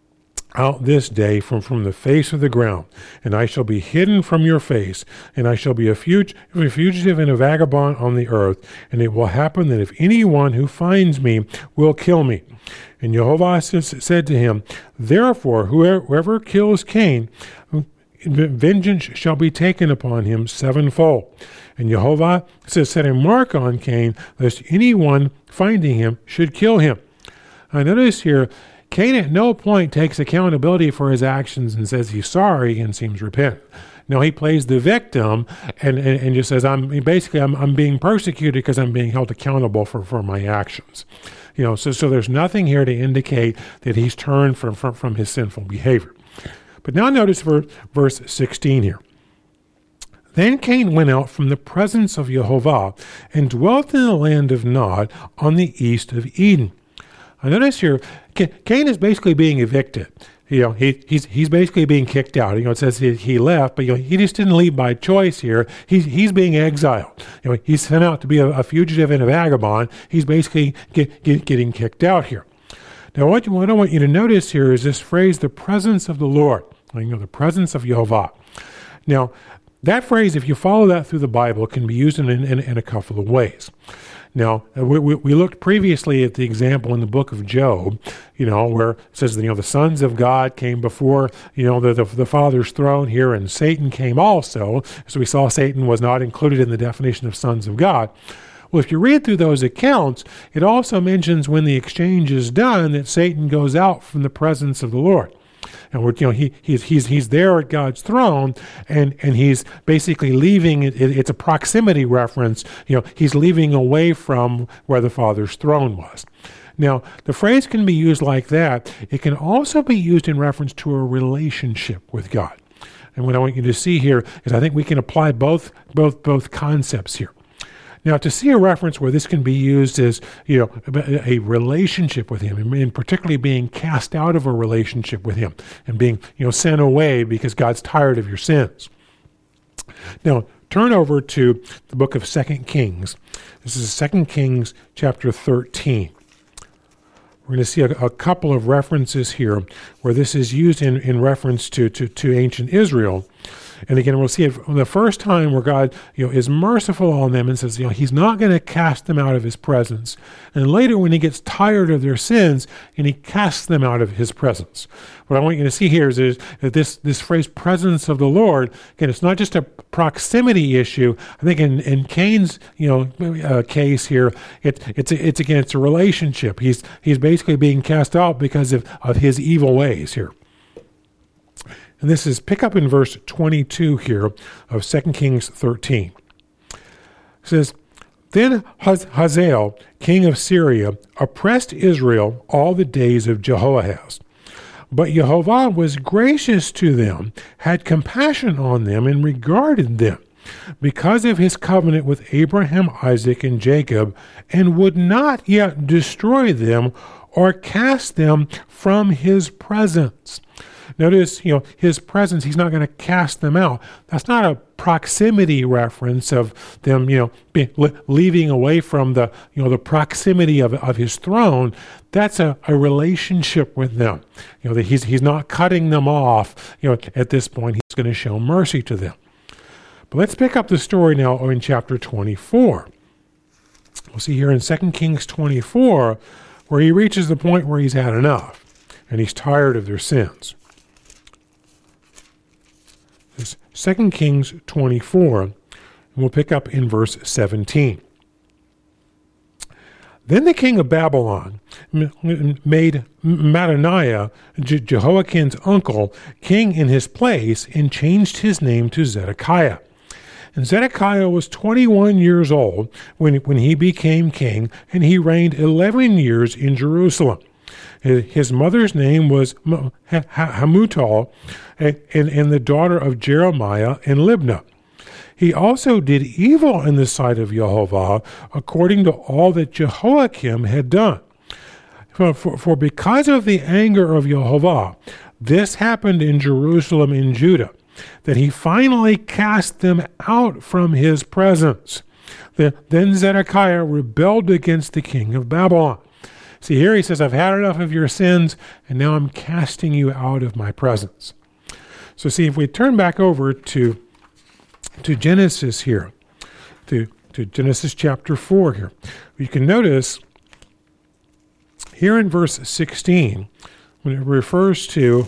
S1: out this day from the face of the ground, and I shall be hidden from your face, and I shall be a fugitive and a vagabond on the earth, and it will happen that if anyone who finds me will kill me. And Jehovah said to him, therefore, whoever kills Cain, vengeance shall be taken upon him sevenfold. And Jehovah set a mark on Cain, lest anyone finding him should kill him. I notice here, Cain at no point takes accountability for his actions and says he's sorry and seems repentant. No, he plays the victim and just says, I'm being persecuted because I'm being held accountable for my actions. So there's nothing here to indicate that he's turned from his sinful behavior. But now notice verse 16 here. Then Cain went out from the presence of Jehovah and dwelt in the land of Nod on the east of Eden. I notice here, Cain is basically being evicted. He's basically being kicked out. It says he left, but he just didn't leave by choice here. He's being exiled. He's sent out to be a fugitive and a vagabond. He's basically getting kicked out here. Now, what I want you to notice here is this phrase, the presence of the Lord. The presence of Jehovah. Now, that phrase, if you follow that through the Bible, can be used in a couple of ways. Now, we looked previously at the example in the book of Job, where it says, the sons of God came before, the Father's throne here, and Satan came also. So we saw Satan was not included in the definition of sons of God. Well, if you read through those accounts, it also mentions when the exchange is done that Satan goes out from the presence of the Lord. And he's there at God's throne, and he's basically leaving. It's a proximity reference. He's leaving away from where the Father's throne was. Now, the phrase can be used like that. It can also be used in reference to a relationship with God. And what I want you to see here is I think we can apply both concepts here. Now, to see a reference where this can be used as, a relationship with him, and particularly being cast out of a relationship with him and being, sent away because God's tired of your sins. Now, turn over to the book of 2 Kings. This is 2 Kings chapter 13. We're going to see a couple of references here where this is used in reference to ancient Israel. And again, we'll see it the first time where God, is merciful on them and says, he's not going to cast them out of his presence. And later when he gets tired of their sins, and he casts them out of his presence. What I want you to see here is that this phrase, presence of the Lord, again, it's not just a proximity issue. I think in Cain's, case here, it's a relationship. He's basically being cast out because of his evil ways here. And this is, pick up in verse 22 here of 2 Kings 13. It says, then Hazael, king of Syria, oppressed Israel all the days of Jehoahaz. But Jehovah was gracious to them, had compassion on them, and regarded them, because of his covenant with Abraham, Isaac, and Jacob, and would not yet destroy them or cast them from his presence. Notice, his presence, he's not going to cast them out. That's not a proximity reference of them, leaving away from the proximity of his throne. That's a relationship with them. That he's not cutting them off. At this point, he's going to show mercy to them. But let's pick up the story now in chapter 24. We'll see here in 2 Kings 24, where he reaches the point where he's had enough, and he's tired of their sins. 2 Kings 24, and we'll pick up in verse 17. Then the king of Babylon made Mattaniah, Jehoiakim's uncle, king in his place, and changed his name to Zedekiah. And Zedekiah was 21 years old when he became king, and he reigned 11 years in Jerusalem. His mother's name was Hamutal, and the daughter of Jeremiah and Libnah. He also did evil in the sight of Jehovah, according to all that Jehoiakim had done. For because of the anger of Jehovah, this happened in Jerusalem in Judah, that he finally cast them out from his presence. Then Zedekiah rebelled against the king of Babylon. See, here he says, I've had enough of your sins, and now I'm casting you out of my presence. So see, if we turn back over to Genesis here, to Genesis chapter 4 here, you can notice here in verse 16, when it refers to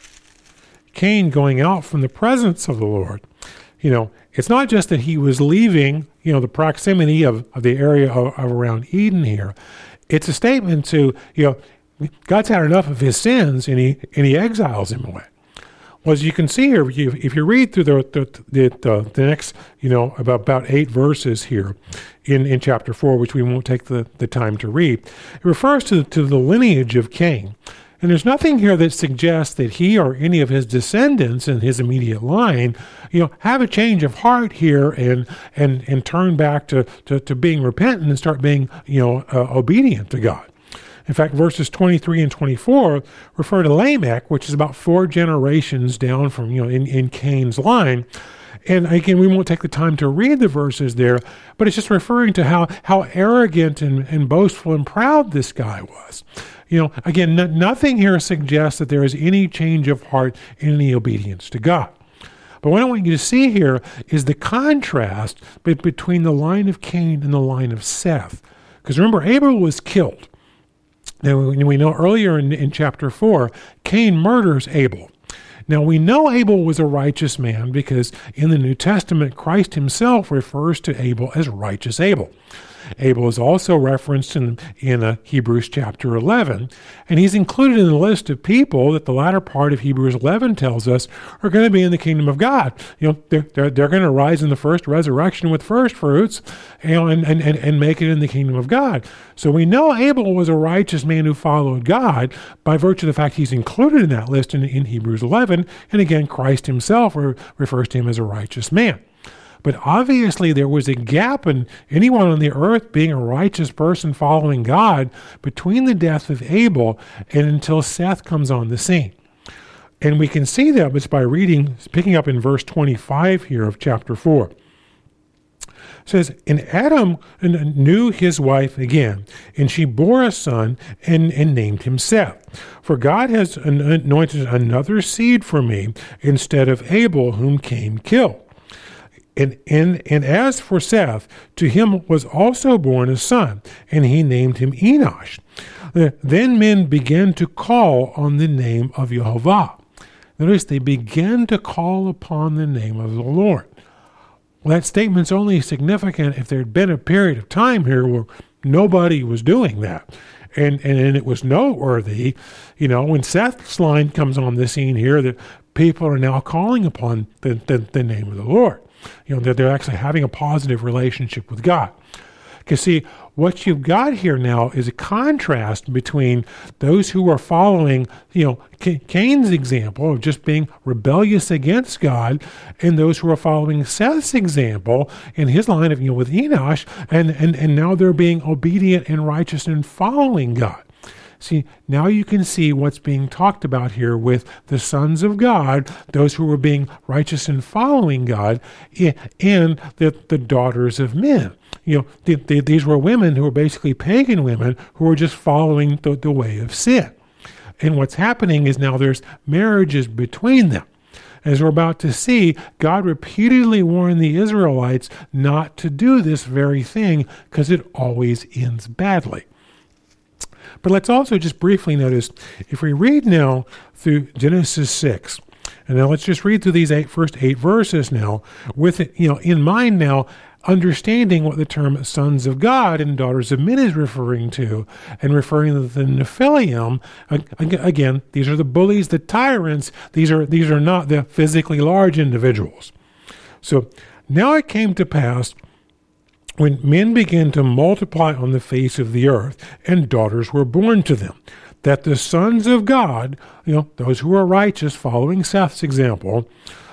S1: Cain going out from the presence of the Lord, it's not just that he was leaving, the proximity of the area of around Eden here. It's a statement to, God's had enough of his sins, and he exiles him away. Well, as you can see here, if you read through the next, about 8 verses here in chapter 4, which we won't take the time to read, it refers to the lineage of Cain. And there's nothing here that suggests that he or any of his descendants in his immediate line, have a change of heart here and turn back to being repentant and start being, obedient to God. In fact, verses 23 and 24 refer to Lamech, which is about 4 generations down from, in Cain's line. And again, we won't take the time to read the verses there, but it's just referring to how arrogant and boastful and proud this guy was. Again, nothing here suggests that there is any change of heart in any obedience to God. But what I want you to see here is the contrast between the line of Cain and the line of Seth. Because remember, Abel was killed. Now, we know earlier in chapter 4, Cain murders Abel. Now, we know Abel was a righteous man because in the New Testament, Christ himself refers to Abel as righteous Abel. Abel is also referenced in Hebrews chapter 11, and he's included in the list of people that the latter part of Hebrews 11 tells us are going to be in the kingdom of God. They're going to rise in the first resurrection with first fruits, and make it in the kingdom of God. So we know Abel was a righteous man who followed God by virtue of the fact he's included in that list in Hebrews 11, and again, Christ himself refers to him as a righteous man. But obviously there was a gap in anyone on the earth being a righteous person following God between the death of Abel and until Seth comes on the scene. And we can see that just by picking up in verse 25 here of chapter 4. It says, and Adam knew his wife again, and she bore a son and named him Seth. For God has anointed another seed for me instead of Abel, whom Cain killed. And as for Seth, to him was also born a son, and he named him Enosh. Then men began to call on the name of Jehovah. Notice they began to call upon the name of the Lord. Well, that statement's only significant if there had been a period of time here where nobody was doing that. And it was noteworthy, when Seth's line comes on the scene here, that people are now calling upon the name of the Lord. That they're actually having a positive relationship with God. Because see, what you've got here now is a contrast between those who are following, Cain's example of just being rebellious against God, and those who are following Seth's example in his line of, with Enosh, and now they're being obedient and righteous and following God. See, now you can see what's being talked about here with the sons of God, those who were being righteous and following God, and the daughters of men. These were women who were basically pagan women who were just following the way of sin. And what's happening is now there's marriages between them. As we're about to see, God repeatedly warned the Israelites not to do this very thing because it always ends badly. But let's also just briefly notice, if we read now through Genesis 6, and now let's just read through these first 8 verses now, with it, in mind now, understanding what the term sons of God and daughters of men is referring to, and referring to the Nephilim. Again, these are the bullies, the tyrants. These are not the physically large individuals. So now it came to pass, when men began to multiply on the face of the earth, and daughters were born to them, that the sons of God, those who are righteous, following Seth's example,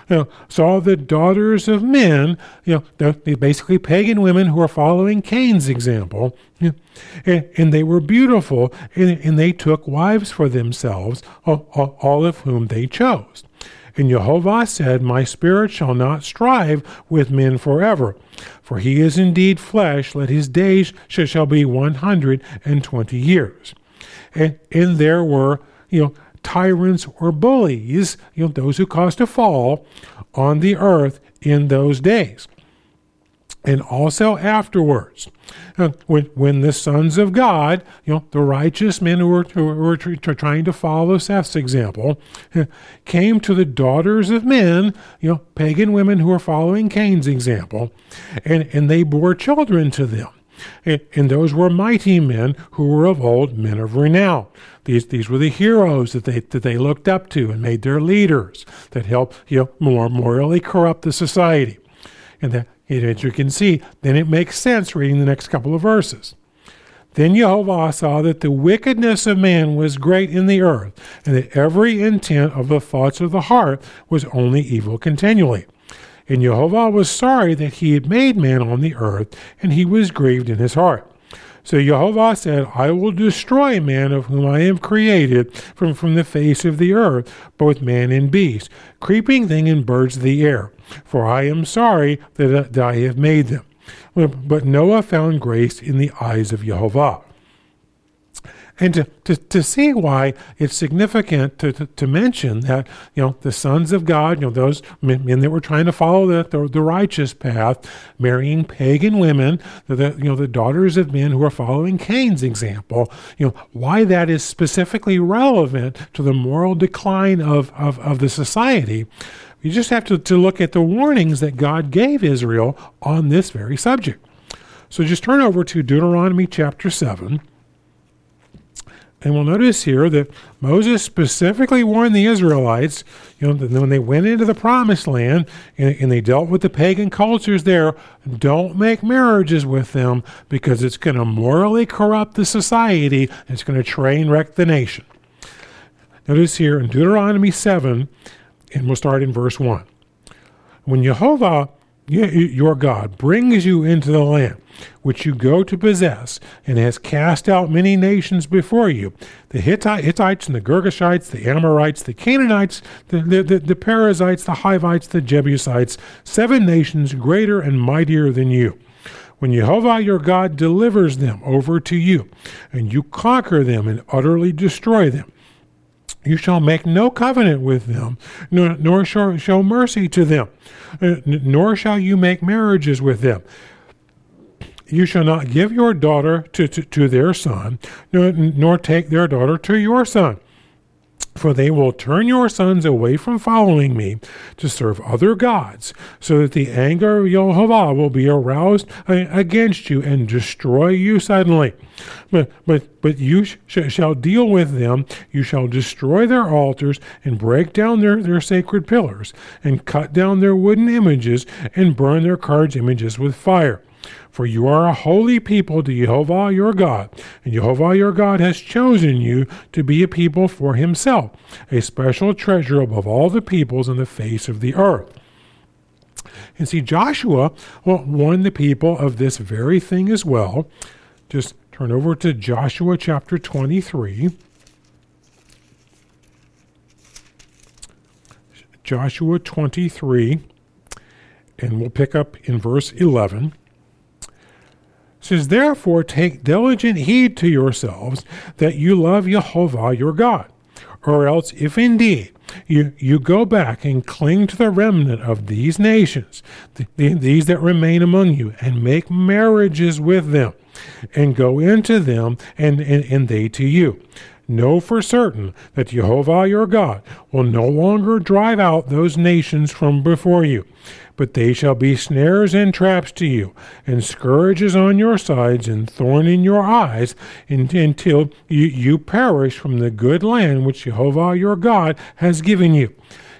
S1: saw the daughters of men, they're basically pagan women who are following Cain's example, and they were beautiful, and they took wives for themselves, all of whom they chose. And Jehovah said, My spirit shall not strive with men forever, for he is indeed flesh, let his days shall be 120 years. And there were, tyrants or bullies, those who caused a fall on the earth in those days. And also afterwards, when the sons of God, the righteous men who were trying to follow Seth's example, came to the daughters of men, pagan women who were following Cain's example, and they bore children to them. And those were mighty men who were of old, men of renown. These were the heroes that they looked up to and made their leaders that helped more morally corrupt the society. And that, as you can see, then it makes sense reading the next couple of verses. Then Jehovah saw that the wickedness of man was great in the earth, and that every intent of the thoughts of the heart was only evil continually. And Jehovah was sorry that he had made man on the earth, and he was grieved in his heart. So Jehovah said, I will destroy man of whom I have created from the face of the earth, both man and beast, creeping thing and birds of the air. For I am sorry that I have made them. But Noah found grace in the eyes of Jehovah. And to see why it's significant to mention that, the sons of God, those men that were trying to follow the righteous path, marrying pagan women, the daughters of men who are following Cain's example, why that is specifically relevant to the moral decline of the society. You just have to look at the warnings that God gave Israel on this very subject. So just turn over to Deuteronomy chapter 7. And we'll notice here that Moses specifically warned the Israelites, when they went into the promised land and they dealt with the pagan cultures there, don't make marriages with them because it's going to morally corrupt the society. And it's going to train wreck the nation. Notice here in Deuteronomy 7, and we'll start in verse 1. When Jehovah, your God, brings you into the land which you go to possess, and has cast out many nations before you, the Hittites and the Girgashites, the Amorites, the Canaanites, the Perizzites, the Hivites, the Jebusites, 7 nations greater and mightier than you. When Jehovah your God delivers them over to you, and you conquer them and utterly destroy them, you shall make no covenant with them, nor show mercy to them, nor shall you make marriages with them. You shall not give your daughter to their son, nor take their daughter to your son. For they will turn your sons away from following me to serve other gods, so that the anger of Jehovah will be aroused against you and destroy you suddenly. But you shall deal with them. You shall destroy their altars and break down their sacred pillars, and cut down their wooden images and burn their carved images with fire. For you are a holy people to Jehovah your God, and Jehovah your God has chosen you to be a people for himself, a special treasure above all the peoples on the face of the earth. And see, Joshua warned the people of this very thing as well. Just turn over to Joshua chapter 23. Joshua 23, and we'll pick up in verse 11. It says, therefore take diligent heed to yourselves that you love Jehovah your God, or else if indeed you go back and cling to the remnant of these nations, these that remain among you, and make marriages with them, and go into them, and they to you. Know for certain that Jehovah your God will no longer drive out those nations from before you, but they shall be snares and traps to you, and scourges on your sides, and thorn in your eyes, until you perish from the good land which Jehovah your God has given you.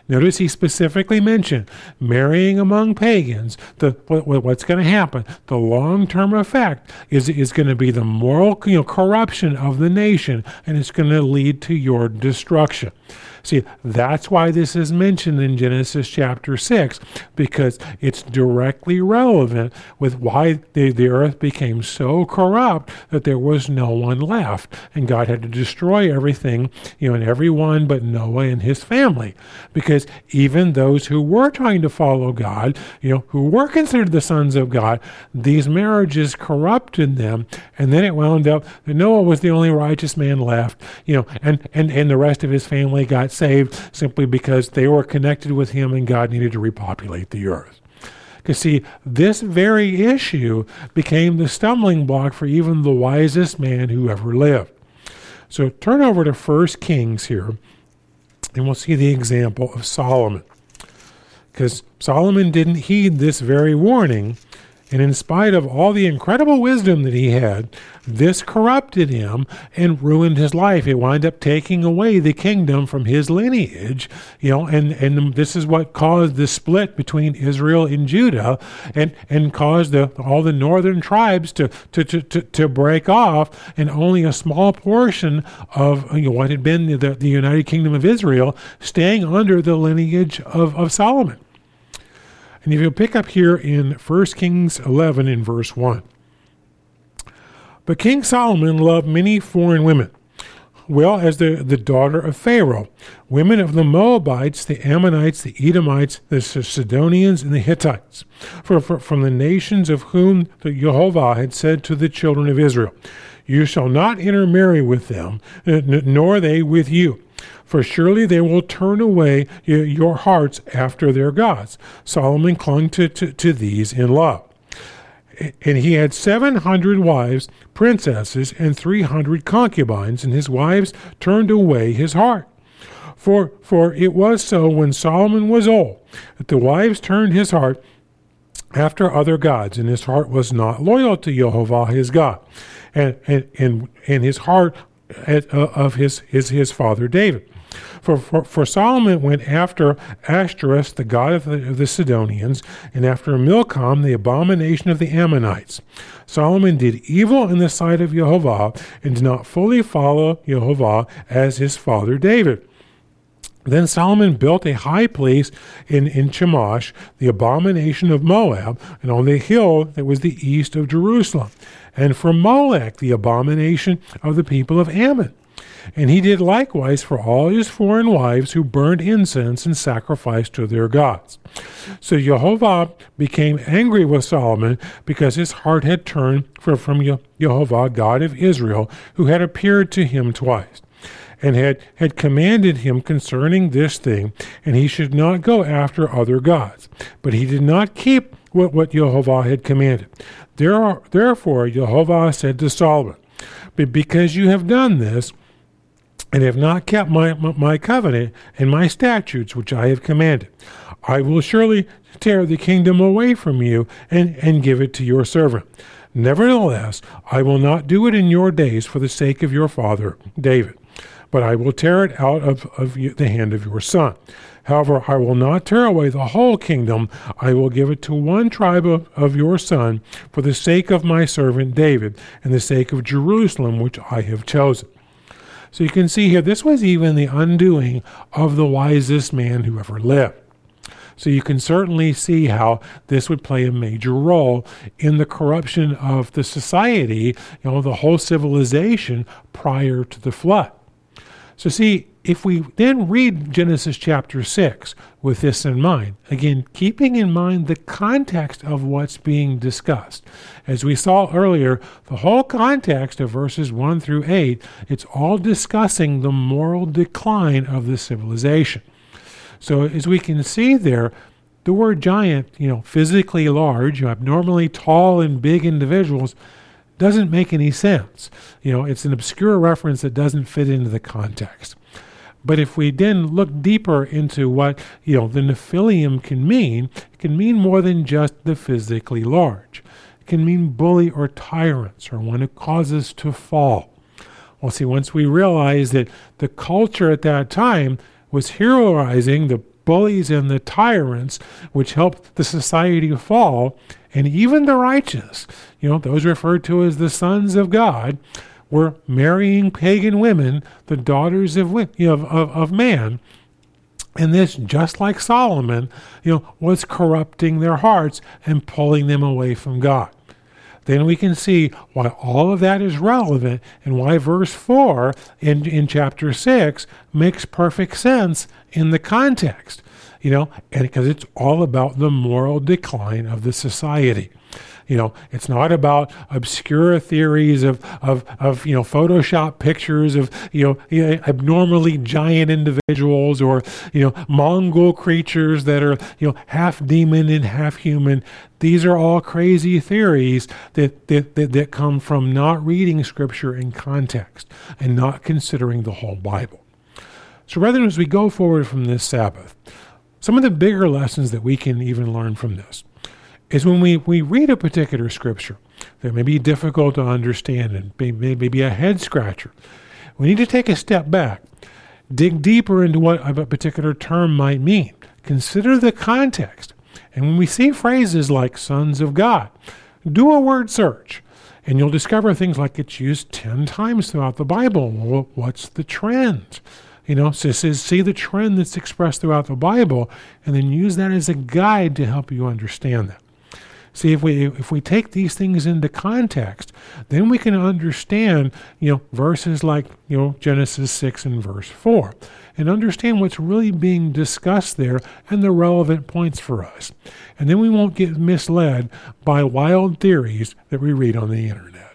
S1: Notice he specifically mentioned marrying among pagans. What's going to happen? The long-term effect is going to be the moral corruption of the nation, and it's going to lead to your destruction. See, that's why this is mentioned in Genesis chapter 6, because it's directly relevant with why the earth became so corrupt that there was no one left, and God had to destroy everything, and everyone but Noah and his family, because even those who were trying to follow God, who were considered the sons of God, these marriages corrupted them, and then it wound up that Noah was the only righteous man left, and the rest of his family got saved simply because they were connected with him and God needed to repopulate the earth. Because see, this very issue became the stumbling block for even the wisest man who ever lived. So turn over to 1 Kings here, and we'll see the example of Solomon. Because Solomon didn't heed this very warning, and in spite of all the incredible wisdom that he had, this corrupted him and ruined his life. It wound up taking away the kingdom from his lineage, and this is what caused the split between Israel and Judah, and caused all the northern tribes to break off, and only a small portion of what had been the United Kingdom of Israel staying under the lineage of Solomon. And if you pick up here in 1 Kings 11 in verse 1. But King Solomon loved many foreign women, well as the daughter of Pharaoh, women of the Moabites, the Ammonites, the Edomites, the Sidonians, and the Hittites, from the nations of whom Jehovah had said to the children of Israel, You shall not intermarry with them, nor they with you. For surely they will turn away your hearts after their gods. Solomon clung to these in love. And he had 700 wives, princesses, and 300 concubines, and his wives turned away his heart. For it was so when Solomon was old, that the wives turned his heart after other gods, and his heart was not loyal to Jehovah his God, and his heart of his father David. For Solomon went after Ashtoreth, the god of the Sidonians, and after Milcom, the abomination of the Ammonites. Solomon did evil in the sight of Jehovah, and did not fully follow Jehovah as his father David. Then Solomon built a high place in Chemosh, the abomination of Moab, and on the hill that was the east of Jerusalem, and for Molech, the abomination of the people of Ammon. And he did likewise for all his foreign wives who burned incense and sacrificed to their gods. So Jehovah became angry with Solomon because his heart had turned from Jehovah, God of Israel, who had appeared to him twice, and had commanded him concerning this thing, and he should not go after other gods. But he did not keep what Jehovah had commanded. Therefore Jehovah said to Solomon, But because you have done this, and have not kept my covenant and my statutes which I have commanded, I will surely tear the kingdom away from you and give it to your servant. Nevertheless, I will not do it in your days for the sake of your father David, but I will tear it out of the hand of your son. However, I will not tear away the whole kingdom. I will give it to one tribe of your son for the sake of my servant David and the sake of Jerusalem, which I have chosen. So you can see here, this was even the undoing of the wisest man who ever lived. So you can certainly see how this would play a major role in the corruption of the society, the whole civilization prior to the flood. So see, if we then read Genesis chapter 6 with this in mind, again, keeping in mind the context of what's being discussed. As we saw earlier, the whole context of verses 1 through 8, it's all discussing the moral decline of the civilization. So as we can see there, the word giant, physically large, abnormally tall and big individuals, doesn't make any sense. It's an obscure reference that doesn't fit into the context. But if we then look deeper into what, the Nephilim can mean, it can mean more than just the physically large. It can mean bully or tyrants or one who causes to fall. Well, see, once we realize that the culture at that time was heroizing bullies and the tyrants, which helped the society fall, and even the righteous, those referred to as the sons of God, were marrying pagan women, the daughters of man. And this, just like Solomon, was corrupting their hearts and pulling them away from God. Then we can see why all of that is relevant and why verse 4 in chapter 6 makes perfect sense in the context, and because it's all about the moral decline of the society. It's not about obscure theories of Photoshop pictures of, abnormally giant individuals or, Mongol creatures that are, half demon and half human. These are all crazy theories that come from not reading Scripture in context and not considering the whole Bible. So rather, as we go forward from this Sabbath, some of the bigger lessons that we can even learn from this is when we read a particular scripture that may be difficult to understand and may be a head scratcher, we need to take a step back, dig deeper into what a particular term might mean, consider the context, and when we see phrases like sons of God, do a word search, and you'll discover things like it's used 10 times throughout the Bible. Well, what's the trend? So see the trend that's expressed throughout the Bible, and then use that as a guide to help you understand that. See, if we take these things into context, then we can understand, verses like, Genesis 6 and verse 4, and understand what's really being discussed there and the relevant points for us. And then we won't get misled by wild theories that we read on the internet.